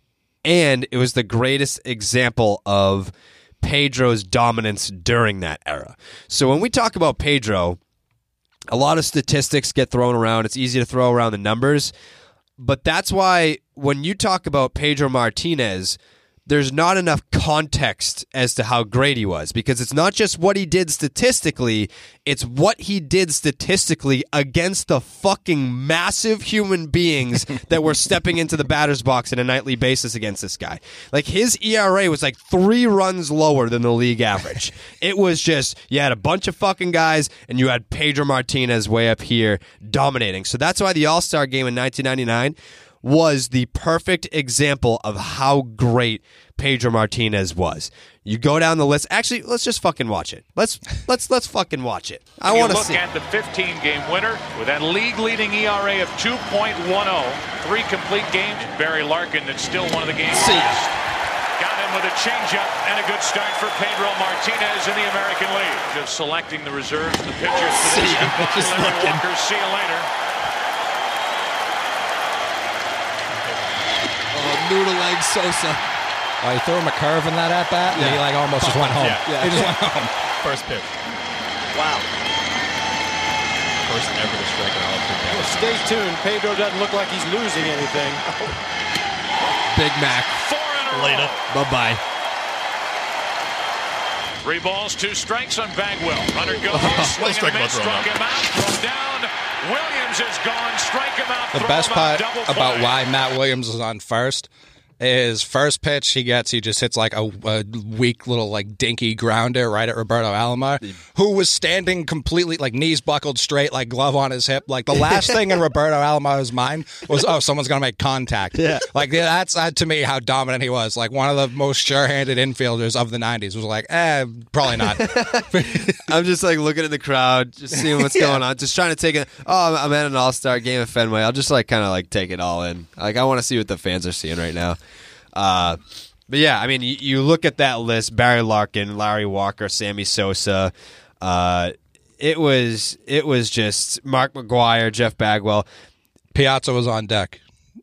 Speaker 2: And it was the greatest example of Pedro's dominance during that era. So when we talk about Pedro, a lot of statistics get thrown around. It's easy to throw around the numbers. But that's why when you talk about Pedro Martinez, there's not enough context as to how great he was, because it's not just what he did statistically, it's what he did statistically against the fucking massive human beings that were stepping into the batter's box on a nightly basis against this guy. Like, his E R A was like three runs lower than the league average. It was just, you had a bunch of fucking guys, and you had Pedro Martinez way up here dominating. So that's why the All-Star game in nineteen ninety-nine was the perfect example of how great Pedro Martinez was. You go down the list. Actually, let's just fucking watch it. Let's let's let's fucking watch it. I want to see.
Speaker 6: Look at the fifteen-game winner with that league-leading E R A of two point one oh, three complete games. Barry Larkin, that's still one of the game's best. Got him with a changeup and a good start for Pedro Martinez in the American League. Just selecting the reserves, the pitchers for this.
Speaker 4: Just looking.
Speaker 6: Walker, see you later.
Speaker 2: Noodle leg Sosa.
Speaker 3: Oh, he threw him a curve in that at bat, and
Speaker 2: Yeah.
Speaker 3: he like almost just went home.
Speaker 4: Yeah.
Speaker 2: Yeah.
Speaker 3: He just went home.
Speaker 4: First pitch.
Speaker 6: Wow.
Speaker 4: First ever to strike out for
Speaker 8: Well, stay tuned. Pedro doesn't look like he's losing anything.
Speaker 2: Big Mac.
Speaker 6: Four in a
Speaker 4: Later.
Speaker 6: row.
Speaker 2: Bye-bye.
Speaker 6: Three balls, two strikes on Bagwell. Runner goes, swing
Speaker 4: strike
Speaker 6: and
Speaker 4: him out,
Speaker 6: miss,
Speaker 4: throw him
Speaker 6: struck
Speaker 4: out.
Speaker 6: him out, thrown down. Williams is gone, strike him out,
Speaker 3: The
Speaker 6: throw
Speaker 3: best
Speaker 6: him out,
Speaker 3: part
Speaker 6: double
Speaker 3: about
Speaker 6: play.
Speaker 3: why Matt Williams is on first is first pitch he gets, he just hits like a, a weak little like dinky grounder right at Roberto Alomar, who was standing completely like knees buckled straight, like glove on his hip. Like the last thing in Roberto Alomar's mind was, oh, someone's gonna make contact.
Speaker 2: Yeah.
Speaker 3: Like yeah, that's uh, to me how dominant he was. Like one of the most sure-handed infielders of the nineties was like, eh, probably not.
Speaker 2: I'm just like looking at the crowd, just seeing what's
Speaker 3: Yeah.
Speaker 2: going on, just trying to take it. Oh, I'm at an all-star game at Fenway. I'll just like kind of like take it all in. Like, I want to see what the fans are seeing right now. Uh, but yeah, I mean, you, you look at that list: Barry Larkin, Larry Walker, Sammy Sosa. Uh, it was it was just Mark McGwire, Jeff Bagwell.
Speaker 3: Piazza was on deck.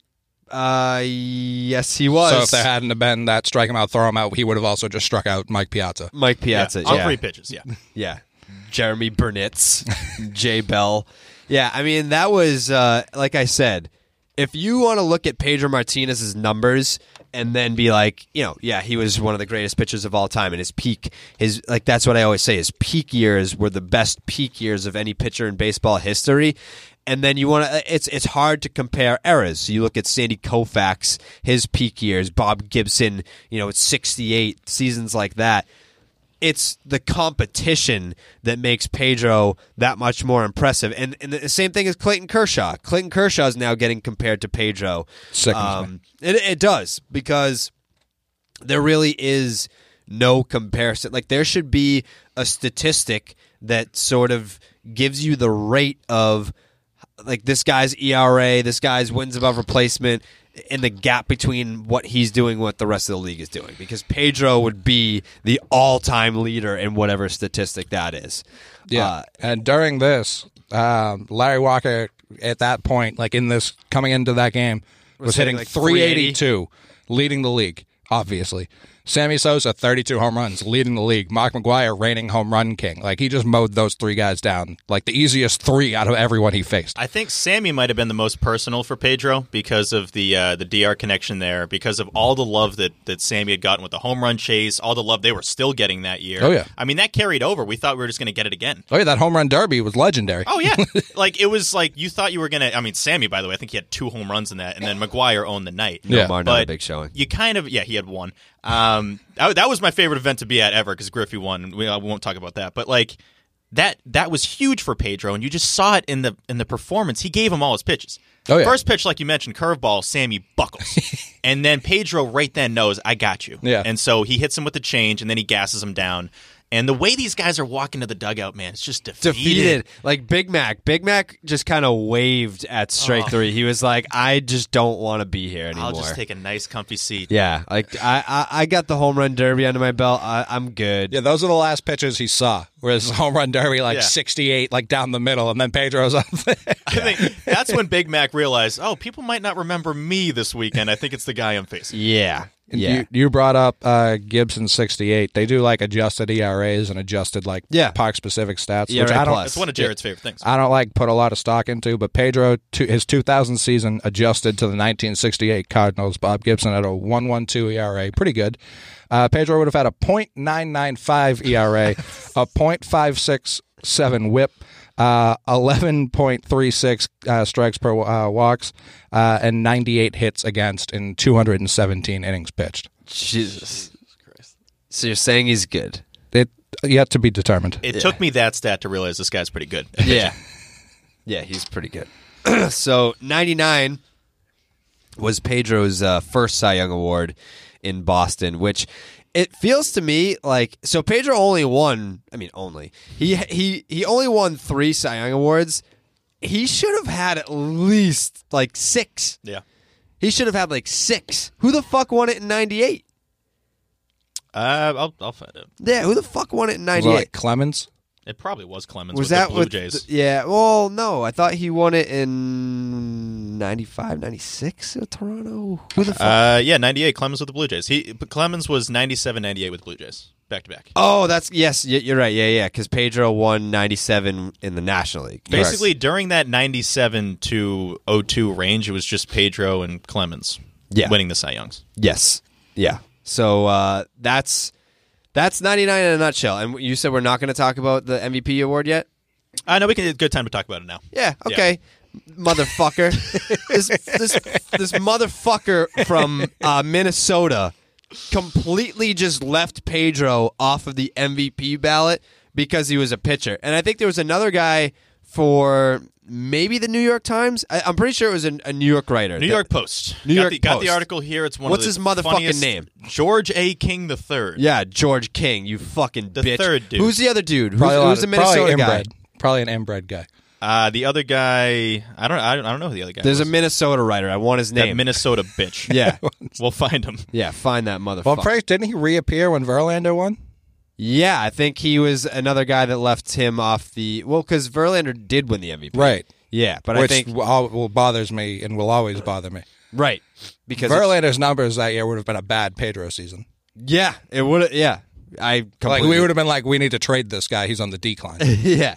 Speaker 2: Uh, yes, he was.
Speaker 3: So if there hadn't have been that strike him out, throw him out, he would have also just struck out Mike Piazza.
Speaker 2: Mike Piazza,
Speaker 4: on
Speaker 2: yeah.
Speaker 4: three pitches, yeah.
Speaker 2: Yeah. Jeremy Burnitz, Jay Bell. Yeah, I mean, that was, uh, like I said, if you want to look at Pedro Martinez's numbers and then be like, you know, yeah, he was one of the greatest pitchers of all time, and his peak, his like that's what I always say, his peak years were the best peak years of any pitcher in baseball history. And then you want to, it's it's hard to compare eras. So you look at Sandy Koufax, his peak years, Bob Gibson, you know, it's sixty-eight, seasons like that. It's the competition that makes Pedro that much more impressive. And, and the same thing as Clayton Kershaw. Clayton Kershaw is now getting compared to Pedro.
Speaker 3: Sickens me.
Speaker 2: It, it does, because there really is no comparison. Like, there should be a statistic that sort of gives you the rate of, like, this guy's E R A, this guy's wins above replacement, and the gap between what he's doing and what the rest of the league is doing. Because Pedro would be the all-time leader in whatever statistic that is.
Speaker 3: Yeah.
Speaker 2: Uh,
Speaker 3: and during this, um, Larry Walker, at that point, like in this, coming into that game, was,
Speaker 2: Was
Speaker 3: hitting
Speaker 2: hitting like
Speaker 3: three eighty-two, leading the league, obviously. Sammy Sosa, thirty-two home runs, leading the league. Mark McGwire, reigning home run king. Like, he just mowed those three guys down. Like, the easiest three out of everyone he faced.
Speaker 4: I think Sammy might have been the most personal for Pedro because of the uh, the D R connection there, because of all the love that, that Sammy had gotten with the home run chase, all the love they were still getting that year.
Speaker 3: Oh, yeah.
Speaker 4: I mean, that carried over. We thought we were just going to get it again.
Speaker 3: Oh, yeah, that home run derby was legendary.
Speaker 4: Oh, yeah. Like, it was like you thought you were going to – I mean, Sammy, by the way, I think he had two home runs in that, and then McGwire owned the night.
Speaker 3: Yeah.
Speaker 2: Nomar, not a
Speaker 4: But
Speaker 2: big showing.
Speaker 4: you kind of – yeah, he had one. Um, that, that was my favorite event to be at ever because Griffey won. We, uh, we won't talk about that. But, like, that that was huge for Pedro, and you just saw it in the in the performance. He gave him all his pitches.
Speaker 3: Oh, yeah.
Speaker 4: First pitch, like you mentioned, curveball, Sammy buckles. And then Pedro right then knows, I got you.
Speaker 3: Yeah.
Speaker 4: And so he hits him with the change, and then he gasses him down. And the way these guys are walking to the dugout, man, it's just defeated.
Speaker 2: Defeated. Like Big Mac. Big Mac just kind of waved at strike
Speaker 4: Oh.
Speaker 2: three. He was like, I just don't want to be here anymore.
Speaker 4: I'll just take a nice, comfy seat.
Speaker 2: Yeah, like I, I, I got the home run derby under my belt. I, I'm good.
Speaker 3: Yeah, those are the last pitches he saw. Whereas home run derby, like
Speaker 4: Yeah.
Speaker 3: sixty-eight, like down the middle, and then Pedro's up there.
Speaker 4: I think that's when Big Mac realized, oh, people might not remember me this weekend. I think it's the guy I'm facing.
Speaker 2: Yeah, Yeah.
Speaker 3: You, you brought up uh, Gibson sixty-eight. They do like adjusted E R As and adjusted like
Speaker 2: Yeah.
Speaker 3: park specific stats,
Speaker 2: E R A
Speaker 3: which I don't.
Speaker 2: plus.
Speaker 4: It's one of Jared's favorite things.
Speaker 3: I don't like put a lot of stock into, but Pedro, to, his two thousand season adjusted to the nineteen sixty-eight Cardinals. Bob Gibson at a one point one two E R A, pretty good. Uh, Pedro would have had a point nine nine five E R A, a point five six seven WHIP, uh, eleven point three six uh, strikes per uh, walks, uh, and ninety-eight hits against in two hundred seventeen innings pitched.
Speaker 2: Jesus Christ. So you're saying he's good?
Speaker 3: It yet to be determined.
Speaker 4: It took me that stat to realize this guy's pretty good.
Speaker 2: Yeah. Yeah, he's pretty good. So ninety-nine was Pedro's uh, first Cy Young Award in Boston, which it feels to me like so Pedro only won, I mean only. He he he only won three Cy Young Awards. He should have had at least like six.
Speaker 4: Yeah.
Speaker 2: He should have had like six. Who the fuck won it in ninety-eight?
Speaker 4: Uh, I'll, I'll find it.
Speaker 2: Yeah, who the fuck won it in
Speaker 3: Was it
Speaker 2: ninety-eight?
Speaker 3: like Clemens?
Speaker 4: It probably was Clemens
Speaker 2: Was
Speaker 4: with
Speaker 2: that
Speaker 4: the Blue
Speaker 2: with
Speaker 4: Jays.
Speaker 2: the- yeah, well, no. I thought he won it in ninety-five, ninety-six with Toronto. Who the fuck?
Speaker 4: Uh, yeah, ninety-eight, Clemens with the Blue Jays. He but Clemens was ninety-seven, ninety-eight with Blue Jays, back to back.
Speaker 2: Oh, that's yes, y- you're right. Yeah, yeah, because Pedro won ninety-seven in the National League.
Speaker 4: Basically, during that ninety-seven to oh two range, it was just Pedro and Clemens
Speaker 2: Yeah.
Speaker 4: winning the Cy Youngs.
Speaker 2: Yes, yeah. So uh, that's that's ninety-nine in a nutshell. And you said we're not going to talk about the M V P award yet?
Speaker 4: I know we can. It's a good time to talk about it now.
Speaker 2: Yeah. Okay. Motherfucker, this this this motherfucker from uh, Minnesota completely just left Pedro off of the M V P ballot because he was a pitcher. And I think there was another guy for maybe the New York Times. I, I'm pretty sure it was a, a New York writer.
Speaker 4: New
Speaker 2: that-
Speaker 4: York Post.
Speaker 2: New
Speaker 4: got
Speaker 2: York
Speaker 4: the, Got
Speaker 2: Post.
Speaker 4: the article here. It's one
Speaker 2: What's
Speaker 4: of the
Speaker 2: his motherfucking
Speaker 4: funniest-
Speaker 2: name?
Speaker 4: George A. King the Third.
Speaker 2: Yeah, George King. You fucking
Speaker 4: The
Speaker 2: bitch.
Speaker 4: third dude.
Speaker 2: Who's the other dude? Who's,
Speaker 3: Probably, a lot
Speaker 2: who's the
Speaker 3: of- probably
Speaker 2: Minnesota guy?
Speaker 3: inbred. Probably an inbred guy.
Speaker 4: Uh, the other guy, I don't, I don't, I don't know who the other guy.
Speaker 2: There's a
Speaker 4: was.
Speaker 2: Minnesota writer. I want his
Speaker 4: that
Speaker 2: name.
Speaker 4: Minnesota bitch.
Speaker 2: Yeah.
Speaker 4: we'll find him.
Speaker 2: Yeah, find that motherfucker.
Speaker 3: Well, Price, didn't he reappear when Verlander won?
Speaker 2: Yeah, I think he was another guy that left him off the well because Verlander did win the M V P.
Speaker 3: Right.
Speaker 2: Yeah, but
Speaker 3: Which
Speaker 2: I think
Speaker 3: al- will bothers me and will always bother me.
Speaker 2: right because
Speaker 3: Verlander's numbers that year would have been a bad Pedro season.
Speaker 2: yeah, it would. Yeah, I
Speaker 3: Like
Speaker 2: completely,
Speaker 3: we would have been like, we need to trade this guy. He's on the decline.
Speaker 2: yeah,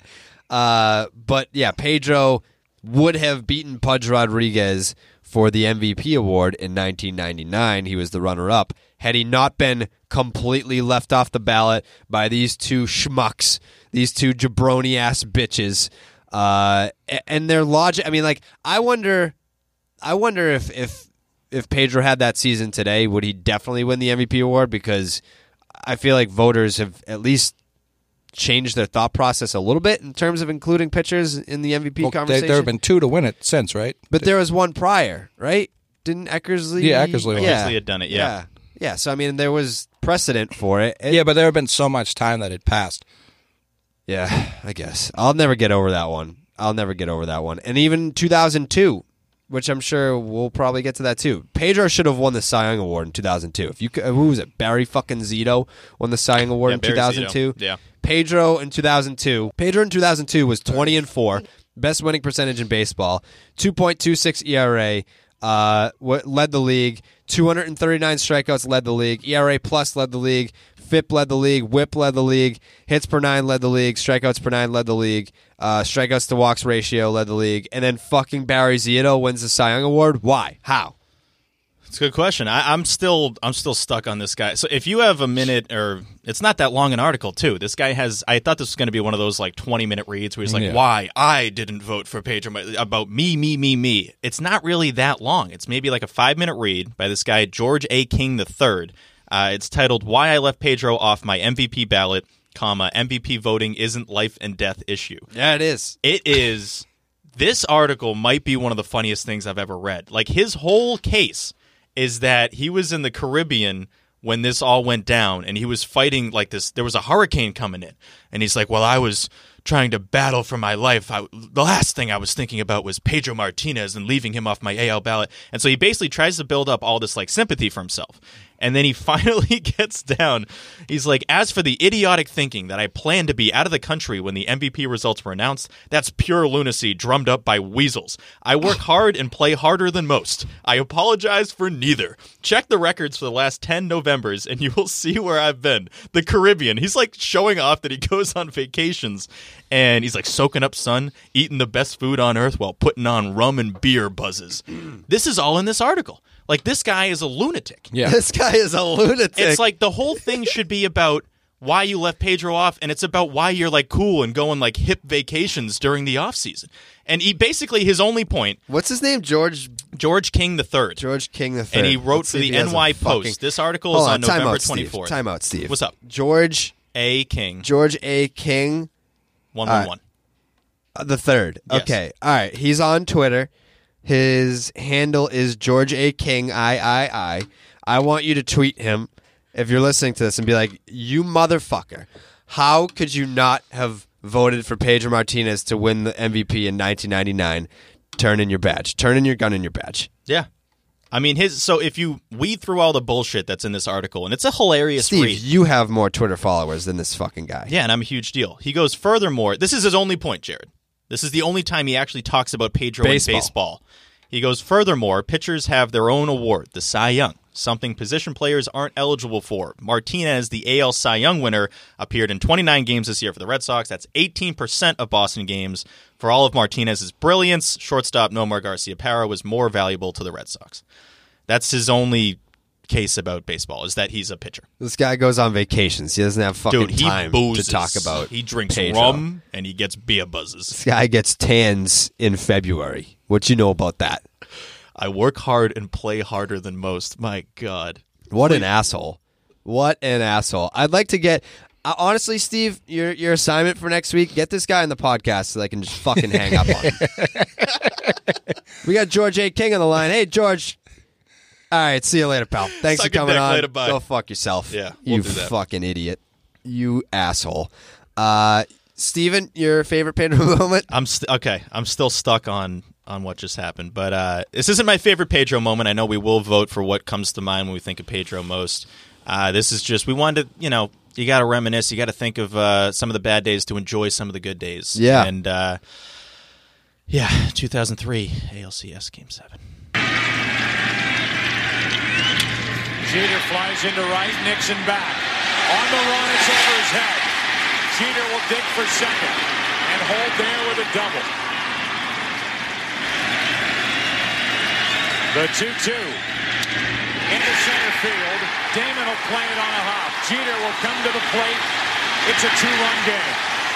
Speaker 2: uh, but yeah, Pedro would have beaten Pudge Rodriguez for the M V P award in nineteen ninety-nine. He was the runner-up. Had he not been completely left off the ballot by these two schmucks, these two jabroni-ass bitches, uh, a- and their logic. I mean, like, I wonder, I wonder if if if Pedro had that season today, would he definitely win the M V P award? Because I feel like voters have at least changed their thought process a little bit in terms of including pitchers in the M V P
Speaker 3: Well, they-
Speaker 2: conversation.
Speaker 3: there have been two to win it since, right?
Speaker 2: But there was one prior, right? Didn't Eckersley?
Speaker 3: Yeah, Eckersley won.
Speaker 2: Yeah.
Speaker 4: Eckersley had done it, yeah.
Speaker 2: yeah, yeah. So I mean, there was precedent for it. It-
Speaker 3: Yeah, but there have been so much time that had passed.
Speaker 2: yeah. I guess I'll never get over that one. I'll never get over that one. And even two thousand two, which I'm sure we'll probably get to that too. Pedro should have won the Cy Young Award in two thousand two. If you could, who was it? Barry fucking Zito won the Cy Young Award
Speaker 4: Yeah,
Speaker 2: in
Speaker 4: Barry
Speaker 2: two thousand two.
Speaker 4: Zito. Yeah.
Speaker 2: Pedro in two thousand two. Pedro in two thousand two was twenty and four, best winning percentage in baseball, two point two six E R A, uh, what led the league, two hundred thirty-nine strikeouts led the league, E R A plus led the league, F I P led the league, WHIP led the league, hits per nine led the league, strikeouts per nine led the league, uh, strikeouts to walks ratio led the league, and then fucking Barry Zito wins the Cy Young Award. Why? How?
Speaker 4: It's a good question. I, I'm still I'm still stuck on this guy. So if you have a minute, or it's not that long an article too. This guy has. I thought this was going to be one of those like twenty minute reads where he's like,
Speaker 3: Yeah.
Speaker 4: "Why I didn't vote for Pedro about me, me, me, me." It's not really that long. It's maybe like a five minute read by this guy George A. King the Third. Uh, it's titled "Why I Left Pedro Off My M V P Ballot, comma M V P Voting Isn't Life and Death Issue."
Speaker 2: Yeah, it is.
Speaker 4: It is. This article might be one of the funniest things I've ever read. Like, his whole case is that he was in the Caribbean when this all went down, and he was fighting like this. There was a hurricane coming in, and he's like, "Well, I was trying to battle for my life. I, the last thing I was thinking about was Pedro Martinez and leaving him off my A L ballot. And so he basically tries to build up all this like sympathy for himself. And then he finally gets down. He's like, as for the idiotic thinking that I planned to be out of the country when the M V P results were announced, that's pure lunacy drummed up by weasels. I work hard and play harder than most. I apologize for neither. Check the records for the last ten Novembers and you will see where I've been. The Caribbean. He's like showing off that he goes on vacations and he's like soaking up sun, eating the best food on earth while putting on rum and beer buzzes. This is all in this article. Like, this guy is a lunatic.
Speaker 3: Yeah.
Speaker 2: This guy is a lunatic.
Speaker 4: It's like the whole thing should be about why you left Pedro off, and it's about why you're, like, cool and going, like, hip vacations during the offseason. And he basically, his only point...
Speaker 2: What's his name? George...
Speaker 4: George King the Third.
Speaker 2: George King the Third.
Speaker 4: And he wrote
Speaker 2: Let's
Speaker 4: for
Speaker 2: see if
Speaker 4: the
Speaker 2: he has
Speaker 4: N Y
Speaker 2: a fucking-
Speaker 4: Post. This article
Speaker 2: Hold
Speaker 4: is on,
Speaker 2: on, time
Speaker 4: November
Speaker 2: out, Steve.
Speaker 4: twenty-fourth.
Speaker 2: Time out, Steve.
Speaker 4: What's up?
Speaker 2: George
Speaker 4: A. King.
Speaker 2: George A. King
Speaker 4: one one one.
Speaker 2: uh, the Third.
Speaker 4: Yes.
Speaker 2: Okay. All right. He's on Twitter. His handle is George A. King I I I. I want you to tweet him if you're listening to this and be like, you motherfucker. How could you not have voted for Pedro Martinez to win the M V P in nineteen ninety-nine? Turn in your badge. Turn in your gun in your badge.
Speaker 4: Yeah. I mean, his. So if you weed through all the bullshit that's in this article, and it's a hilarious
Speaker 2: Steve,
Speaker 4: read.
Speaker 2: you have more Twitter followers than this fucking guy.
Speaker 4: Yeah, and I'm a huge deal. He goes, furthermore, this is his only point, Jared. This is the only time he actually talks about Pedro
Speaker 2: Baseball.
Speaker 4: in baseball. He goes, furthermore, pitchers have their own award, the Cy Young, something position players aren't eligible for. Martinez, the A L Cy Young winner, appeared in twenty-nine games this year for the Red Sox. That's eighteen percent of Boston games. For all of Martinez's brilliance, shortstop Nomar Garciaparra was more valuable to the Red Sox. That's his only case about baseball, is that he's a pitcher.
Speaker 2: This guy goes on vacations. He doesn't have fucking
Speaker 4: Dude, he
Speaker 2: time
Speaker 4: boozes.
Speaker 2: to talk about
Speaker 4: He drinks
Speaker 2: Pedro.
Speaker 4: rum, and he gets beer buzzes.
Speaker 2: This guy gets tans in February. What you know about that?
Speaker 4: I work hard and play harder than most. My God.
Speaker 2: What an asshole. What an asshole. I'd like to get... Uh, honestly, Steve, your your assignment for next week, get this guy on the podcast so I can just fucking hang up on him. We got George A. King on the line. Hey, George. All right, see you later, pal. Thanks
Speaker 4: Suck
Speaker 2: for
Speaker 4: it
Speaker 2: coming
Speaker 4: back
Speaker 2: on.
Speaker 4: later, bye.
Speaker 2: Go fuck yourself.
Speaker 4: Yeah, we'll
Speaker 2: you
Speaker 4: do that.
Speaker 2: fucking idiot. You asshole. Uh, Steven, your favorite Pedro moment?
Speaker 4: I'm st- okay. I'm still stuck on on what just happened, but uh, this isn't my favorite Pedro moment. I know we will vote for what comes to mind when we think of Pedro most. Uh, this is just we wanted to, you know, you got to reminisce. You got to think of uh, some of the bad days to enjoy some of the good days.
Speaker 2: Yeah,
Speaker 4: and uh, yeah, two thousand three A L C S Game Seven.
Speaker 6: Jeter flies into right, Nixon back. On the run, it's over his head. Jeter will dig for second and hold there with a double. The two two. Into center field. Damon will play it on a hop. Jeter will come to the plate. It's a two-run game.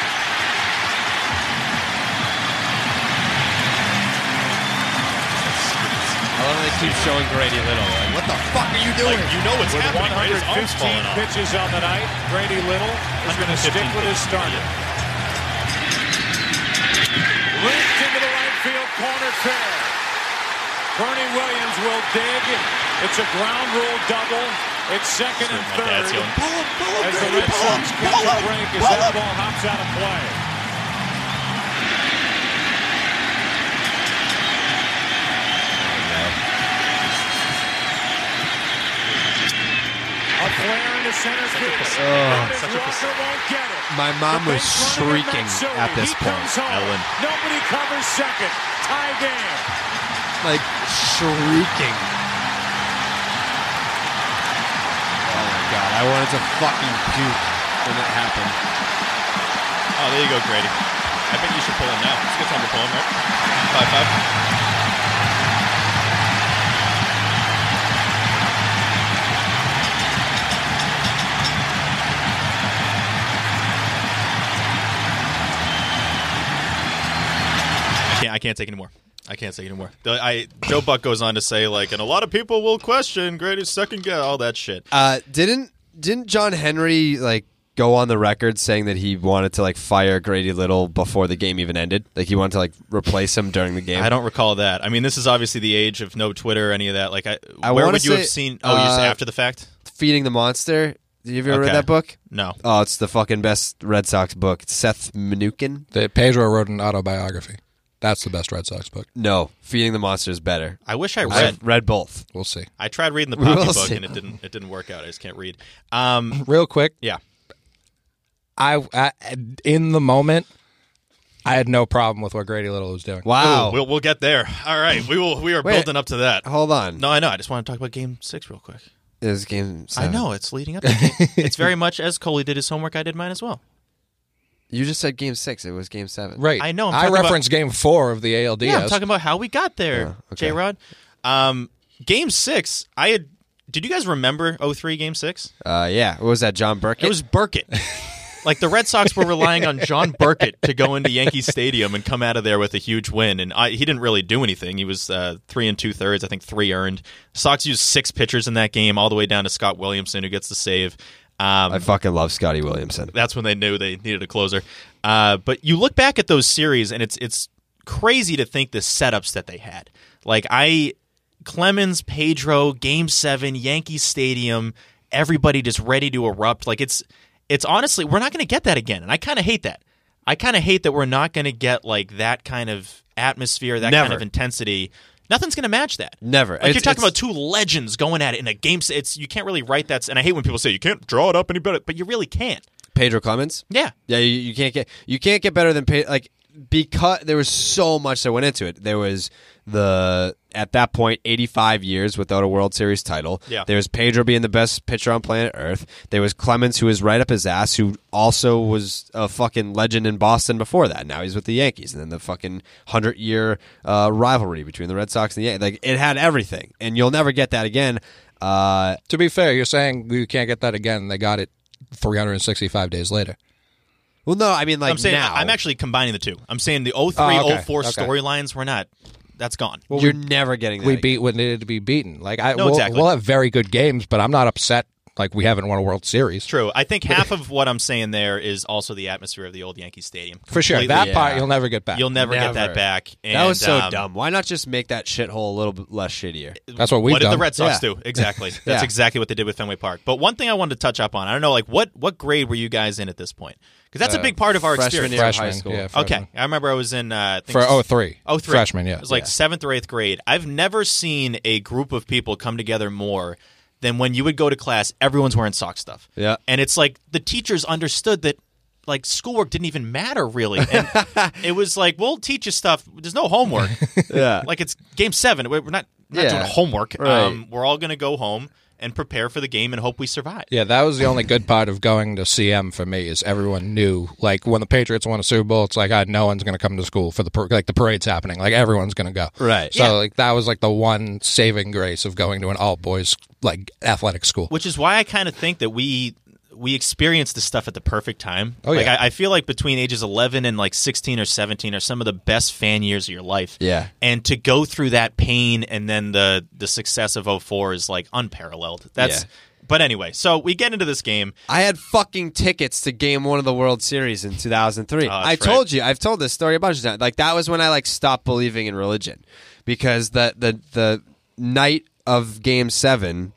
Speaker 2: I love they keep showing Grady Little. Like, what the fuck are you doing?
Speaker 4: Like, you know what's
Speaker 6: With
Speaker 4: happening, right? His arm's
Speaker 6: one hundred fifteen
Speaker 4: falling off.
Speaker 6: pitches on the night, Grady Little is going to stick with his starter. Ripped into the right field corner fair. Bernie Williams will dig. It's a ground rule double. It's second and
Speaker 4: My dad's
Speaker 6: third.
Speaker 4: yelling,
Speaker 6: As the Red Sox catch a break as that ball hops out of play. A flare into center field. Notice Walker won't get it.
Speaker 2: My mom
Speaker 6: The
Speaker 2: was
Speaker 6: base runner,
Speaker 2: shrieking
Speaker 6: Matsui.
Speaker 2: at this
Speaker 6: He
Speaker 2: point.
Speaker 6: comes home.
Speaker 4: Ellen.
Speaker 6: Nobody covers second. Tie game.
Speaker 2: Like, shrieking. Oh, my God. I wanted to fucking puke when it happened.
Speaker 4: Oh, there you go, Grady. I bet you should pull him now. It's a good time to pull him, right? Five five. I can't, I can't take anymore. I can't take anymore. The, I Joe Buck goes on to say, like, and a lot of people will question Grady's second guess, all that shit.
Speaker 2: Uh, didn't didn't John Henry, like, go on the record saying that he wanted to, like, fire Grady Little before the game even ended? Like, he wanted to, like, replace him during the game?
Speaker 4: I don't recall that. I mean, this is obviously the age of no Twitter or any of that. Like, I,
Speaker 2: I
Speaker 4: where
Speaker 2: wanna
Speaker 4: would you
Speaker 2: say,
Speaker 4: have seen? Oh, you just
Speaker 2: uh,
Speaker 4: after the fact?
Speaker 2: Feeding the Monster, you ever read
Speaker 4: Okay.
Speaker 2: that book?
Speaker 4: No.
Speaker 2: Oh, it's the fucking best Red Sox book. It's Seth Mnuchin.
Speaker 3: The Pedro wrote an autobiography. That's the best Red Sox book.
Speaker 2: No, Feeding the Monster is better.
Speaker 4: I wish I read.
Speaker 2: I've read both.
Speaker 3: We'll see.
Speaker 4: I tried reading the
Speaker 2: We
Speaker 4: Poppy
Speaker 2: will
Speaker 4: book
Speaker 2: see.
Speaker 4: and it didn't. It didn't work out. I just can't read. Um,
Speaker 3: Real quick,
Speaker 4: yeah.
Speaker 3: I, I in the moment, I had no problem with what Grady Little was doing.
Speaker 2: Wow.
Speaker 4: Ooh, we'll we'll get there. All right, we will. We are
Speaker 2: Wait.
Speaker 4: building up to that.
Speaker 2: Hold on.
Speaker 4: No, I know. I just want to talk about Game Six real quick.
Speaker 2: It was game seven.
Speaker 4: I know it's leading up. to game. It's very much as Coley did his homework. I did mine as well.
Speaker 2: You just said game six. It was game seven.
Speaker 3: Right.
Speaker 4: I know, I'm
Speaker 3: I
Speaker 4: talking about-
Speaker 3: referenced Game Four of the A L D S.
Speaker 4: Yeah, I'm talking about how we got there,
Speaker 2: Oh, okay.
Speaker 4: J Rod. Um, game Six. I had. Did you guys remember oh three Game Six?
Speaker 2: Uh, yeah. What was that, John Burkett?
Speaker 4: It was Burkett. Like the Red Sox were relying on John Burkett to go into Yankee Stadium and come out of there with a huge win, and I, he didn't really do anything. He was uh, three and two thirds, I think three earned. The Sox used six pitchers in that game, all the way down to Scott Williamson, who gets the save. Um,
Speaker 2: I fucking love Scotty Williamson.
Speaker 4: that's when they knew they needed a closer. Uh, but you look back at those series, and it's it's crazy to think the setups that they had. Like I, Clemens, Pedro, Game Seven, Yankee Stadium, everybody just ready to erupt. Like it's it's honestly we're not going to get that again, and I kind of hate that. I kind of hate that we're not going to get like that kind of atmosphere, that kind
Speaker 2: Never.
Speaker 4: of intensity. Nothing's going to match that.
Speaker 2: Never.
Speaker 4: Like
Speaker 2: It's-
Speaker 4: you're talking
Speaker 2: it's-
Speaker 4: about two legends going at it in a game. It's you can't really write that. And I hate when people say you can't draw it up any better, but you really can't.
Speaker 2: Pedro Clemens.
Speaker 4: Yeah.
Speaker 2: Yeah, you, you can't get you can't get better than Pedro. Like because there was so much that went into it. There was the at that point eighty-five years without a World Series title.
Speaker 4: Yeah.
Speaker 2: There was Pedro being the best pitcher on planet Earth. There was Clemens, who was right up his ass, who also was a fucking legend in Boston before that. Now he's with the Yankees, and then the fucking hundred year uh, rivalry between the Red Sox and the Yankees. Like it had everything, and you'll never get that again. Uh,
Speaker 3: To be fair, you're saying you can't get that again. They got it three hundred sixty-five days later.
Speaker 2: well, no, I mean like
Speaker 4: I'm saying
Speaker 2: now.
Speaker 4: I'm actually combining the two. I'm saying the oh three
Speaker 3: Oh, okay.
Speaker 4: oh four
Speaker 3: Okay.
Speaker 4: storylines were not. That's gone.
Speaker 2: you're never getting that.
Speaker 3: We
Speaker 2: again.
Speaker 3: beat what needed to be beaten. Like I,
Speaker 4: No,
Speaker 3: we'll,
Speaker 4: exactly.
Speaker 3: we'll have very good games, but I'm not upset. Like we haven't won a World Series.
Speaker 4: True. I think half of what I'm saying there is also the atmosphere of the old Yankee Stadium.
Speaker 3: For sure,
Speaker 4: Completely-
Speaker 3: that
Speaker 2: Yeah.
Speaker 3: part you'll never get back.
Speaker 4: You'll never, get
Speaker 2: Never.
Speaker 4: that back. And,
Speaker 2: That was so
Speaker 4: um,
Speaker 2: dumb. Why not just make that shithole a little bit less shittier?
Speaker 3: That's what we've
Speaker 4: what did
Speaker 3: done.
Speaker 4: the Red Sox
Speaker 2: Yeah.
Speaker 4: do? Exactly. That's
Speaker 2: Yeah.
Speaker 4: exactly what they did with Fenway Park. But one thing I wanted to touch up on, I don't know, like what what grade were you guys in at this point? Because that's a
Speaker 2: Uh,
Speaker 4: big part of our
Speaker 2: freshman
Speaker 4: experience.
Speaker 2: year of
Speaker 3: Freshman,
Speaker 2: high school.
Speaker 3: yeah,
Speaker 4: Okay,
Speaker 3: freshman.
Speaker 4: I remember I was in uh, I think
Speaker 3: For
Speaker 4: s-
Speaker 3: oh three.
Speaker 4: oh three
Speaker 3: Freshman, yeah.
Speaker 4: It was like
Speaker 2: Yeah.
Speaker 4: seventh or eighth grade. I've never seen a group of people come together more than when you would go to class. Everyone's wearing sock stuff.
Speaker 2: Yeah.
Speaker 4: and it's like the teachers understood that. Like schoolwork didn't even matter really, and it was like we'll teach you stuff. There's no homework.
Speaker 2: Yeah.
Speaker 4: Like it's game seven. We're not, not
Speaker 2: Yeah.
Speaker 4: doing homework.
Speaker 2: Right.
Speaker 4: Um, we're all going to go home and prepare for the game and hope we survive.
Speaker 3: Yeah, that was the only good part of going to C M for me is everyone knew. Like when the Patriots won a Super Bowl, it's like, ah, no one's going to come to school for the par- like the parade's happening. Like everyone's going to go.
Speaker 2: Right.
Speaker 3: So
Speaker 4: Yeah.
Speaker 3: like that was like the one saving grace of going to an all boys like athletic school.
Speaker 4: Which is why I kind of think that we we experienced this stuff at the perfect time.
Speaker 3: Oh,
Speaker 4: like
Speaker 3: yeah.
Speaker 4: I, I feel like between ages eleven and like sixteen or seventeen are some of the best fan years of your life.
Speaker 2: Yeah.
Speaker 4: And to go through that pain and then the the success of oh four is like unparalleled. That's
Speaker 2: Yeah.
Speaker 4: But anyway, so we get into this game.
Speaker 2: I had fucking tickets to game one of the World Series in two thousand three.
Speaker 4: Oh, that's
Speaker 2: I
Speaker 4: right.
Speaker 2: told you, I've told this story a bunch of times. Like that was when I like stopped believing in religion because the the the night of game seven,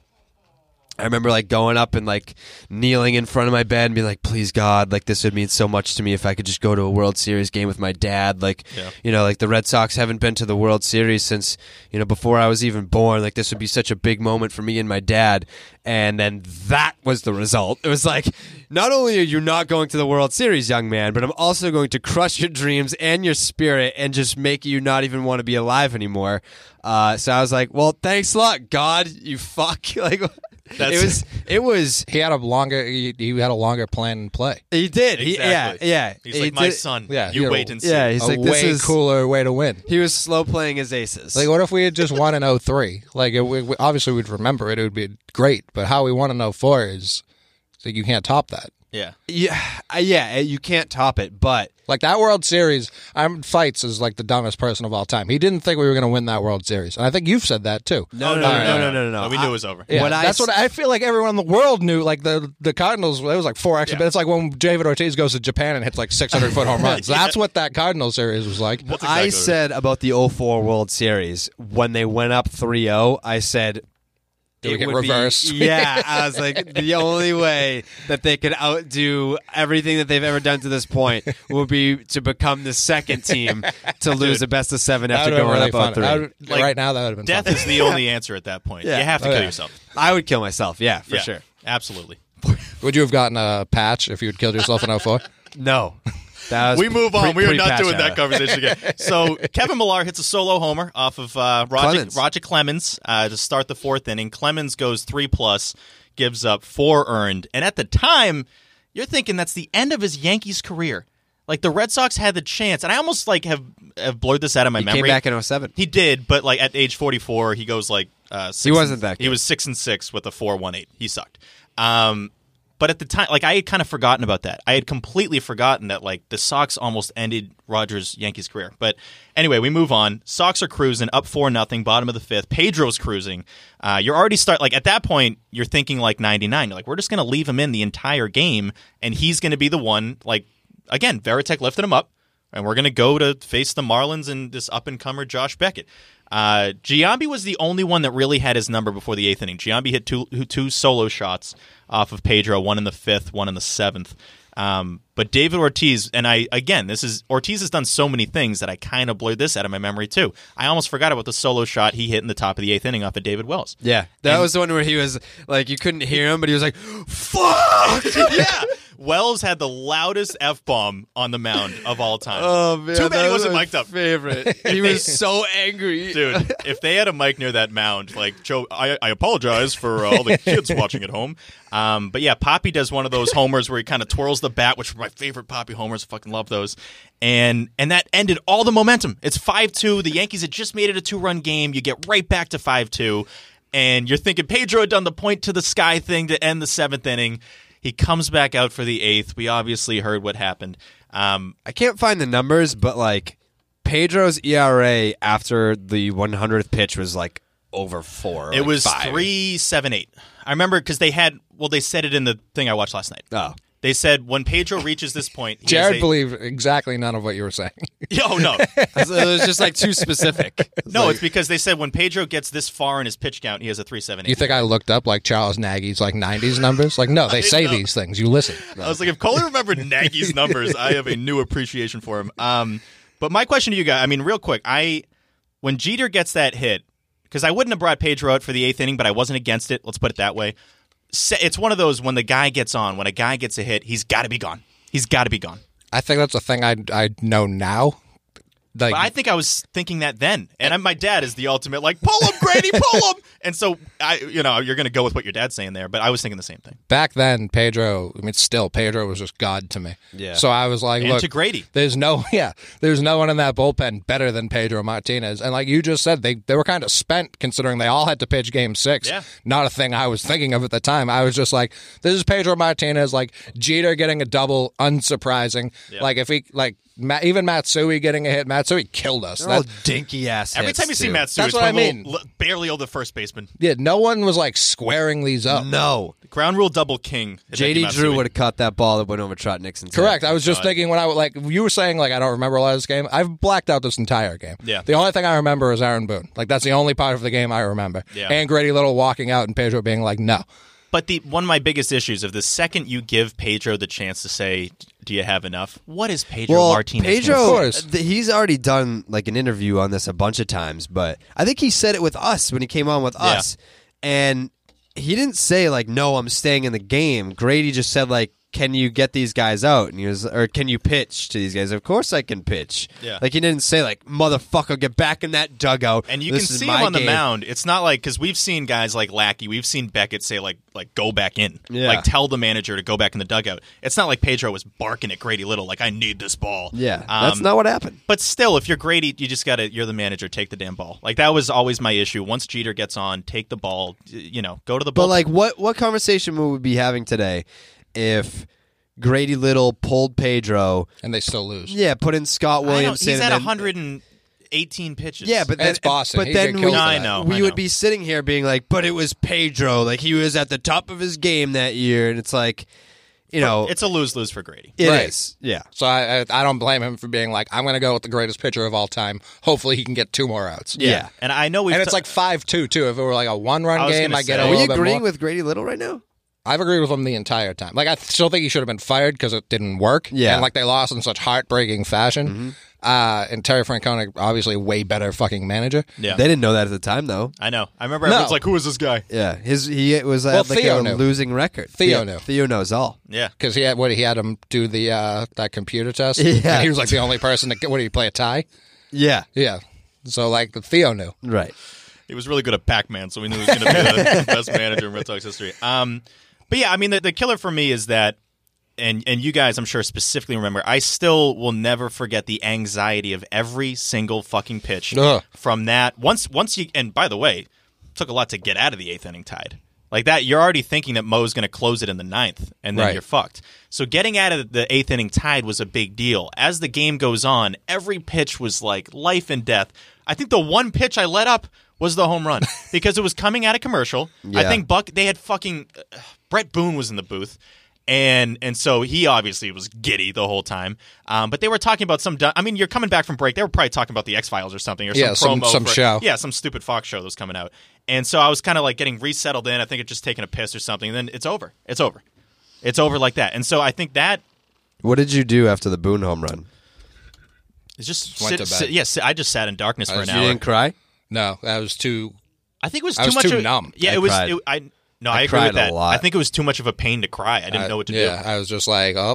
Speaker 2: I remember like going up and like kneeling in front of my bed and being like, please God, like this would mean so much to me if I could just go to a World Series game with my dad. Like,
Speaker 4: Yeah.
Speaker 2: you know, like the Red Sox haven't been to the World Series since, you know, before I was even born. Like this would be such a big moment for me and my dad. And then that was the result. It was like, not only are you not going to the World Series, young man, but I'm also going to crush your dreams and your spirit and just make you not even want to be alive anymore. Uh, so I was like, well, thanks a lot, God, you fuck. Like,
Speaker 4: That's-
Speaker 2: it was, it was,
Speaker 3: He had a longer he, he had a longer plan and play.
Speaker 2: he did. He, yeah,
Speaker 4: Exactly.
Speaker 2: yeah.
Speaker 4: He's
Speaker 2: He
Speaker 4: like, my
Speaker 2: did-
Speaker 4: son,
Speaker 3: Yeah,
Speaker 4: you
Speaker 3: yeah.
Speaker 4: wait and see.
Speaker 2: Yeah, he's
Speaker 3: a
Speaker 2: like, this
Speaker 3: way
Speaker 2: is,
Speaker 3: cooler way to win.
Speaker 2: he was slow playing his aces.
Speaker 3: Like, what if we had just won in oh three? Like, it, we, we- obviously we'd remember it. It would be great. But how we won in oh four is, like, you can't top that.
Speaker 4: Yeah.
Speaker 2: yeah, uh, yeah, you can't top it, but
Speaker 3: Like, that World Series, I'm Fights is like the dumbest person of all time. He didn't think we were going to win that World Series. And I think you've said that, too.
Speaker 2: no,
Speaker 4: Oh,
Speaker 2: no, no, no, no, no, no, no.
Speaker 4: We
Speaker 2: I-
Speaker 4: knew it was over.
Speaker 3: Yeah,
Speaker 2: What I
Speaker 3: that's
Speaker 2: s-
Speaker 3: what I feel like everyone in the world knew. Like the the Cardinals, it was like four X,
Speaker 4: Yeah.
Speaker 3: but it's like when David Ortiz goes to Japan and hits like six hundred foot home runs. That's what that Cardinal series was like.
Speaker 4: That's
Speaker 2: I
Speaker 4: exactly what it
Speaker 2: said about the oh four World Series when they went up three oh, I said
Speaker 3: Do we
Speaker 2: it
Speaker 3: get
Speaker 2: would be-
Speaker 3: reverse?
Speaker 2: yeah, I was like, the only way that they could outdo everything that they've ever done to this point would be to become the second team to lose a best of seven
Speaker 3: That
Speaker 2: after
Speaker 3: would've
Speaker 2: going
Speaker 3: been
Speaker 2: up
Speaker 3: really
Speaker 2: on
Speaker 3: fun.
Speaker 2: three.
Speaker 3: That would-
Speaker 4: Like,
Speaker 3: right now, that would have been
Speaker 4: Death
Speaker 3: fun.
Speaker 4: is the only answer at that point.
Speaker 2: Yeah.
Speaker 4: You have to
Speaker 3: Oh,
Speaker 4: kill
Speaker 3: yeah.
Speaker 4: yourself.
Speaker 2: I would kill myself. Yeah, for
Speaker 4: Yeah,
Speaker 2: sure.
Speaker 4: Absolutely.
Speaker 3: Would you have gotten a patch if you had killed yourself in oh four?
Speaker 2: No. That was
Speaker 4: We move on.
Speaker 2: pre-
Speaker 4: we are not
Speaker 2: pre-patch
Speaker 4: doing that
Speaker 2: era.
Speaker 4: conversation again. So Kevin Millar hits a solo homer off of uh, Roger
Speaker 2: Clemens.
Speaker 4: Roger Clemens uh, to start the fourth inning. Clemens goes three plus, gives up four earned, and at the time, you're thinking that's the end of his Yankees career. Like the Red Sox had the chance, and I almost like have, have blurred this out of my
Speaker 2: He
Speaker 4: memory.
Speaker 2: came back in oh seven.
Speaker 4: He did, but like at age forty-four, he goes like uh, six
Speaker 2: He wasn't
Speaker 4: and,
Speaker 2: that good.
Speaker 4: He was six and six with a four one eight. He sucked. Um, but at the time, like I had kind of forgotten about that. I had completely forgotten that like the Sox almost ended Rogers' Yankees career. But anyway, we move on. Sox are cruising up four nothing, bottom of the fifth. Pedro's cruising. Uh, you're already start like at that point. You're thinking like ninety-nine. You're like we're just going to leave him in the entire game, and he's going to be the one. Like again, Veritek lifted him up. And we're going to go to face the Marlins and this up-and-comer Josh Beckett. Uh, Giambi was the only one that really had his number before the eighth inning. Giambi hit two, two solo shots off of Pedro, one in the fifth, one in the seventh. Um, but David Ortiz, and I again, this is Ortiz has done so many things that I kind of blurred this out of my memory too. I almost forgot about the solo shot he hit in the top of the eighth inning off of David Wells.
Speaker 2: Yeah, that
Speaker 4: And-
Speaker 2: was the one where he was like, you couldn't hear him, but he was like, fuck!
Speaker 4: Yeah. Wells had the loudest F-bomb on the mound of all time.
Speaker 2: Oh, man.
Speaker 4: Too bad
Speaker 2: that
Speaker 4: he
Speaker 2: was
Speaker 4: wasn't
Speaker 2: my
Speaker 4: mic'd up.
Speaker 2: favorite. He was so angry.
Speaker 4: Dude, if they had a mic near that mound, like, Joe, I, I apologize for uh, all the kids watching at home. Um, but yeah, Poppy does one of those homers where he kind of twirls the bat, which are my favorite Poppy homers. I fucking love those. And and that ended all the momentum. It's five two. The Yankees had just made it a two-run game. You get right back to five two. And you're thinking Pedro had done the point to the sky thing to end the seventh inning. He comes back out for the eighth. We obviously heard what happened. Um,
Speaker 2: I can't find the numbers, but like Pedro's E R A after the one hundredth pitch was like over four. or
Speaker 4: it
Speaker 2: like
Speaker 4: was
Speaker 2: five.
Speaker 4: three seven eight. I remember because they had, well, they said it in the thing I watched last night.
Speaker 2: Oh.
Speaker 4: They said when Pedro reaches this point, he
Speaker 3: Jared
Speaker 4: has a,
Speaker 3: believed exactly none of what you were saying.
Speaker 4: Oh, no.
Speaker 2: It was just like too specific.
Speaker 4: No, it's because they said when Pedro gets this far in his pitch count, he has a three seven eight.
Speaker 3: You think I looked up like Charles Nagy's like nineties numbers? Like, no, they say
Speaker 4: know.
Speaker 3: these things. You listen.
Speaker 4: I was like, if Coley remembered Nagy's numbers, I have a new appreciation for him. Um, but my question to you guys, I mean, real quick, I when Jeter gets that hit, because I wouldn't have brought Pedro out for the eighth inning, but I wasn't against it. Let's put it that way. It's one of those when the guy gets on, when a guy gets a hit, he's got to be gone. He's got to be gone.
Speaker 3: I think that's a thing I I know now. Like,
Speaker 4: But I think I was thinking that then, and I, my dad is the ultimate like pull him, Grady, pull him. And so I, you know, you're going to go with what your dad's saying there, but I was thinking the same thing.
Speaker 3: back then, Pedro. I mean, still Pedro was just God to me.
Speaker 2: Yeah.
Speaker 3: So I was like,
Speaker 4: And
Speaker 3: look,
Speaker 4: to Grady.
Speaker 3: there's no, yeah, there's no one in that bullpen better than Pedro Martinez. And like you just said, they they were kind of spent considering they all had to pitch Game Six.
Speaker 4: Yeah.
Speaker 3: Not a thing I was thinking of at the time. I was just like, this is Pedro Martinez. Like Jeter getting a double, unsurprising.
Speaker 4: Yeah.
Speaker 3: Like if he like. Ma- even Matsui getting a hit. Matsui killed us.
Speaker 2: They're all
Speaker 3: That-
Speaker 2: dinky ass.
Speaker 4: Every time you see Matsui,
Speaker 3: That's
Speaker 4: it's
Speaker 3: what I
Speaker 4: one little,
Speaker 3: mean.
Speaker 4: li- barely over the first baseman.
Speaker 3: yeah, no one was like squaring these up.
Speaker 2: No.
Speaker 4: Ground rule double king.
Speaker 2: J D
Speaker 4: Hideki
Speaker 2: Drew
Speaker 4: Matsui.
Speaker 2: would have caught that ball that went over Trot Nixon's head.
Speaker 3: Correct. I was just
Speaker 4: God.
Speaker 3: thinking when I like you were saying like I don't remember a lot of this game. I've blacked out this entire game.
Speaker 4: Yeah.
Speaker 3: The only thing I remember is Aaron Boone. Like that's the only part of the game I remember.
Speaker 4: Yeah.
Speaker 3: And Grady Little walking out and Pedro being like, no.
Speaker 4: But the one of my biggest issues of the second you give Pedro the chance to say, "Do you have enough?" What is Pedro
Speaker 2: Well,
Speaker 4: Martinez?
Speaker 2: Pedro,
Speaker 3: Of course.
Speaker 2: th- he's already done like an interview on this a bunch of times, but I think he said it with us when he came on with
Speaker 4: Yeah.
Speaker 2: us, and he didn't say like, "No, I'm staying in the game." Grady just said like, "Can you get these guys out?" And he was, or "Can you pitch to these guys?" Of course, I can pitch.
Speaker 4: Yeah.
Speaker 2: Like he didn't say like, "Motherfucker, get back in that dugout."
Speaker 4: And you
Speaker 2: This
Speaker 4: can
Speaker 2: is
Speaker 4: see
Speaker 2: my
Speaker 4: him on the
Speaker 2: game."
Speaker 4: mound. It's not like because we've seen guys like Lackey, we've seen Beckett say like like go back in,
Speaker 2: Yeah.
Speaker 4: like tell the manager to go back in the dugout. It's not like Pedro was barking at Grady Little like I need this ball.
Speaker 2: Yeah,
Speaker 4: Um,
Speaker 2: that's not what happened.
Speaker 4: But still, if you're Grady, you just gotta you're the manager. Take the damn ball. Like that was always my issue. Once Jeter gets on, take the ball. You know, go to the.
Speaker 2: But
Speaker 4: bullpen.
Speaker 2: like, what what conversation would we be having today if Grady Little pulled Pedro?
Speaker 3: And they still lose.
Speaker 2: Yeah, put in Scott
Speaker 4: I don't-
Speaker 2: Williamson.
Speaker 4: he's
Speaker 2: and
Speaker 4: at
Speaker 2: then-
Speaker 4: one hundred eighteen pitches.
Speaker 2: Yeah, but then,
Speaker 3: It's Boston.
Speaker 2: But
Speaker 3: He'd
Speaker 2: then
Speaker 3: get
Speaker 2: we,
Speaker 3: killed
Speaker 4: for I that. know,
Speaker 2: we
Speaker 4: I
Speaker 2: would
Speaker 4: know.
Speaker 2: be sitting here being like, "But it was Pedro. Like he was at the top of his game that year." And it's like, you know,
Speaker 4: It's a lose-lose for Grady.
Speaker 2: it
Speaker 3: Right.
Speaker 2: is. Yeah.
Speaker 3: So I, I I don't blame him for being like, I'm going to go with the greatest pitcher of all time. Hopefully he can get two more outs.
Speaker 2: Yeah.
Speaker 4: And I know we've
Speaker 3: And it's
Speaker 4: ta-
Speaker 3: like five two, too. If it were like a
Speaker 4: I
Speaker 3: one-run
Speaker 4: was
Speaker 3: game,
Speaker 4: gonna
Speaker 3: I get
Speaker 4: say-
Speaker 3: a
Speaker 2: Are
Speaker 3: little
Speaker 2: we
Speaker 3: bit
Speaker 2: agreeing
Speaker 3: more.
Speaker 2: with Grady Little right now?
Speaker 3: I've agreed with him the entire time. Like, I still think he should have been fired because it didn't work.
Speaker 2: Yeah.
Speaker 3: And, like, they lost in such heartbreaking fashion.
Speaker 4: Mm-hmm.
Speaker 3: Uh, and Terry Francona, obviously, way better fucking manager.
Speaker 4: Yeah.
Speaker 2: They didn't know that at the time, though.
Speaker 4: I know. I remember
Speaker 3: No.
Speaker 4: everyone's like, who is this guy?
Speaker 2: Yeah, his he was uh,
Speaker 3: Well,
Speaker 2: like
Speaker 3: Theo
Speaker 2: a
Speaker 3: knew.
Speaker 2: losing record.
Speaker 3: Theo
Speaker 2: Yeah,
Speaker 3: knew.
Speaker 2: Theo knows all.
Speaker 4: Yeah.
Speaker 3: Because he had what he had him do the uh, that computer test.
Speaker 2: Yeah.
Speaker 3: And he was like the only person to get. What did he play a tie?
Speaker 2: Yeah,
Speaker 3: Yeah. So like Theo knew.
Speaker 2: right.
Speaker 4: He was really good at Pac-Man, so we knew he was going to be the best manager in Red Sox history. Um, but yeah, I mean, the, the killer for me is that, and and you guys, I'm sure, specifically remember, I still will never forget the anxiety of every single fucking pitch
Speaker 3: Ugh.
Speaker 4: from that. Once, once you, and by the way, took a lot to get out of the eighth inning tied. Like that, you're already thinking that Mo's going to close it in the ninth, and then
Speaker 3: Right.
Speaker 4: you're fucked. So getting out of the eighth inning tied was a big deal. As the game goes on, every pitch was like life and death. I think the one pitch I let up was the home run because it was coming out of commercial. I
Speaker 2: Yeah.
Speaker 4: think Buck, they had fucking uh, Brett Boone was in the booth. And and so he obviously was giddy the whole time. Um, but they were talking about some. I mean, you're coming back from break. They were probably talking about the X-Files or something, or
Speaker 3: Yeah,
Speaker 4: some
Speaker 3: some-
Speaker 4: promo
Speaker 3: some
Speaker 4: for-
Speaker 3: show.
Speaker 4: Yeah, some stupid Fox show that was coming out. And so I was kind of like getting resettled in. I think it just taking a piss or something. And then it's over. It's over. It's over like that. And so I think that
Speaker 2: What did you do after the Boone home run?
Speaker 4: is just
Speaker 3: Went
Speaker 4: sit,
Speaker 3: to bed.
Speaker 4: sit- yes. I just sat in darkness for
Speaker 3: Uh,
Speaker 4: an
Speaker 3: you
Speaker 2: You
Speaker 4: hour.
Speaker 2: didn't cry?
Speaker 3: No, that was too.
Speaker 4: I think it was
Speaker 3: I
Speaker 4: too
Speaker 3: was
Speaker 4: much.
Speaker 3: too
Speaker 4: of,
Speaker 3: numb.
Speaker 4: Yeah,
Speaker 2: I
Speaker 4: it was.
Speaker 2: cried.
Speaker 4: It, I no,
Speaker 2: I
Speaker 4: I, agree
Speaker 2: cried
Speaker 4: with that.
Speaker 2: a lot.
Speaker 4: I think it was too much of a pain to cry. I didn't
Speaker 3: I-
Speaker 4: know what to
Speaker 3: yeah,
Speaker 4: do.
Speaker 3: I was just like, oh,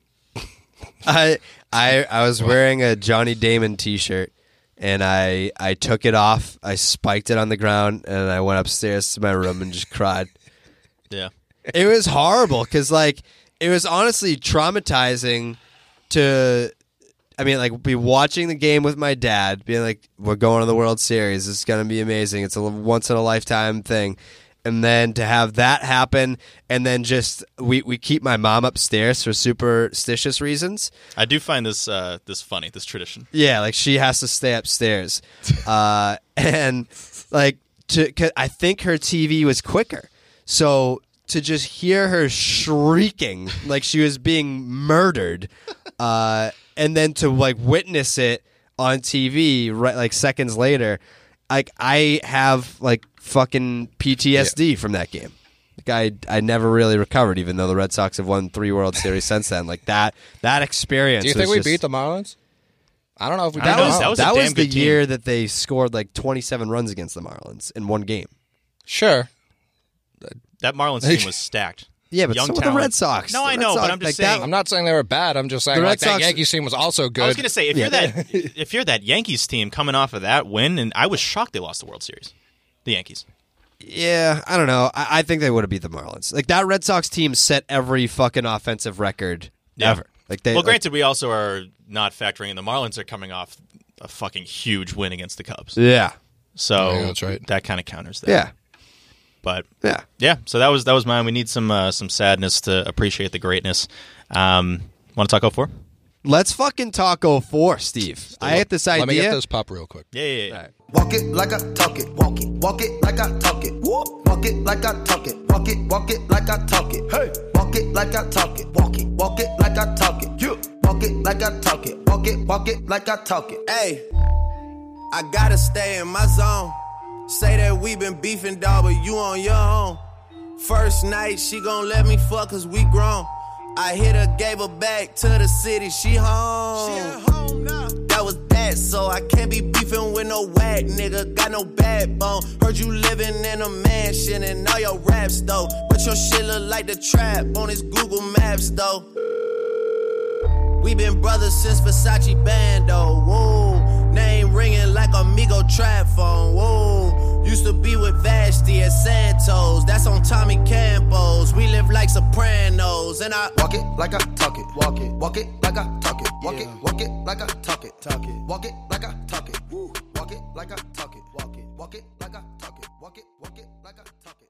Speaker 2: I I I was wearing a Johnny Damon T-shirt, and I I took it off. I spiked it on the ground, and I went upstairs to my room and just cried.
Speaker 4: Yeah.
Speaker 2: It was horrible because, like, it was honestly traumatizing to. I mean, like, be watching the game with my dad, being like, "We're going to the World Series. It's going to be amazing. It's a once in a lifetime thing." And then to have that happen, and then just we, we keep my mom upstairs for superstitious reasons.
Speaker 4: I do find this uh, this funny, this tradition.
Speaker 2: Yeah, like she has to stay upstairs, uh, and like to. 'Cause I think her T V was quicker, so to just hear her shrieking like she was being murdered, uh, and then to like witness it on T V right like seconds later, like I have like fucking P T S D from that game. Like I, I never really recovered, even though the Red Sox have won three World Series since then. Like that, that experience.
Speaker 3: do you think
Speaker 2: was
Speaker 3: we
Speaker 2: just-
Speaker 3: beat the Marlins? I don't know if we
Speaker 4: I
Speaker 3: beat
Speaker 2: That
Speaker 4: don't
Speaker 3: the
Speaker 4: know.
Speaker 2: was
Speaker 3: Marlins.
Speaker 4: that was a
Speaker 2: that
Speaker 4: damn
Speaker 2: was the
Speaker 4: good team.
Speaker 2: year that they scored like twenty-seven runs against the Marlins in one game.
Speaker 3: Sure.
Speaker 4: That Marlins team was stacked.
Speaker 2: Yeah, but
Speaker 4: Young
Speaker 2: so were the
Speaker 4: talent.
Speaker 2: Red Sox.
Speaker 4: No,
Speaker 2: The
Speaker 4: I
Speaker 2: Red
Speaker 4: know, but
Speaker 2: Sox,
Speaker 4: I'm just
Speaker 2: like
Speaker 4: saying-
Speaker 2: that-
Speaker 3: I'm not saying they were bad. I'm just saying
Speaker 2: The Red
Speaker 3: like that
Speaker 2: Sox-
Speaker 3: Yankees team was also good.
Speaker 4: I was going to say if
Speaker 2: Yeah.
Speaker 4: you're that if you're that Yankees team coming off of that win, and I was shocked they lost the World Series. The Yankees.
Speaker 2: Yeah, I don't know. I, I think they would have beat the Marlins. Like that Red Sox team set every fucking offensive record
Speaker 4: Yeah.
Speaker 2: ever. Like they.
Speaker 4: Well,
Speaker 2: like-
Speaker 4: granted, we also are not factoring in the Marlins are coming off a fucking huge win against the Cubs,
Speaker 2: yeah,
Speaker 4: so
Speaker 3: Yeah, that's right.
Speaker 4: that kind of counters that.
Speaker 2: yeah,
Speaker 4: But
Speaker 2: yeah.
Speaker 4: yeah, so that was that was mine. We need some uh, some sadness to appreciate the greatness. Um, Want to talk oh four?
Speaker 2: Let's fucking talk oh four, Steve. I had this idea.
Speaker 3: Let me get this pop real quick.
Speaker 4: Yeah, yeah, yeah.
Speaker 9: Walk it like I talk it, walk it, walk it like I talk it. Whoop. Walk it like I talk it, walk it, walk it like I talk it. Hey, walk it like I talk it, walk it, walk it like I talk it. You walk it like I talk it, walk it, walk it like I talk it. Hey, I gotta stay in my zone. Say that we been beefing, dog, but you on your own. First night, she gon' let me fuck cause we grown. I hit her, gave her back to the city, she home. She at home now. That was that, so I can't be beefing with no whack nigga. Got no backbone. Heard you living in a mansion and all your raps though. But your shit look like the trap on his Google Maps though. We been brothers since Versace Bando. Whoa, name ringing like Amigo trap phone. Whoa, used to be with Vashti at Santos. That's on Tommy Campos. We live like Sopranos, and I walk it like I talk it. Walk it, walk it like I talk it. Walk it, walk it like I talk it. Talk it, walk it like I talk it. Woo. Walk it like I talk it. Walk it, walk it like I talk it. Walk it, walk it like I talk it.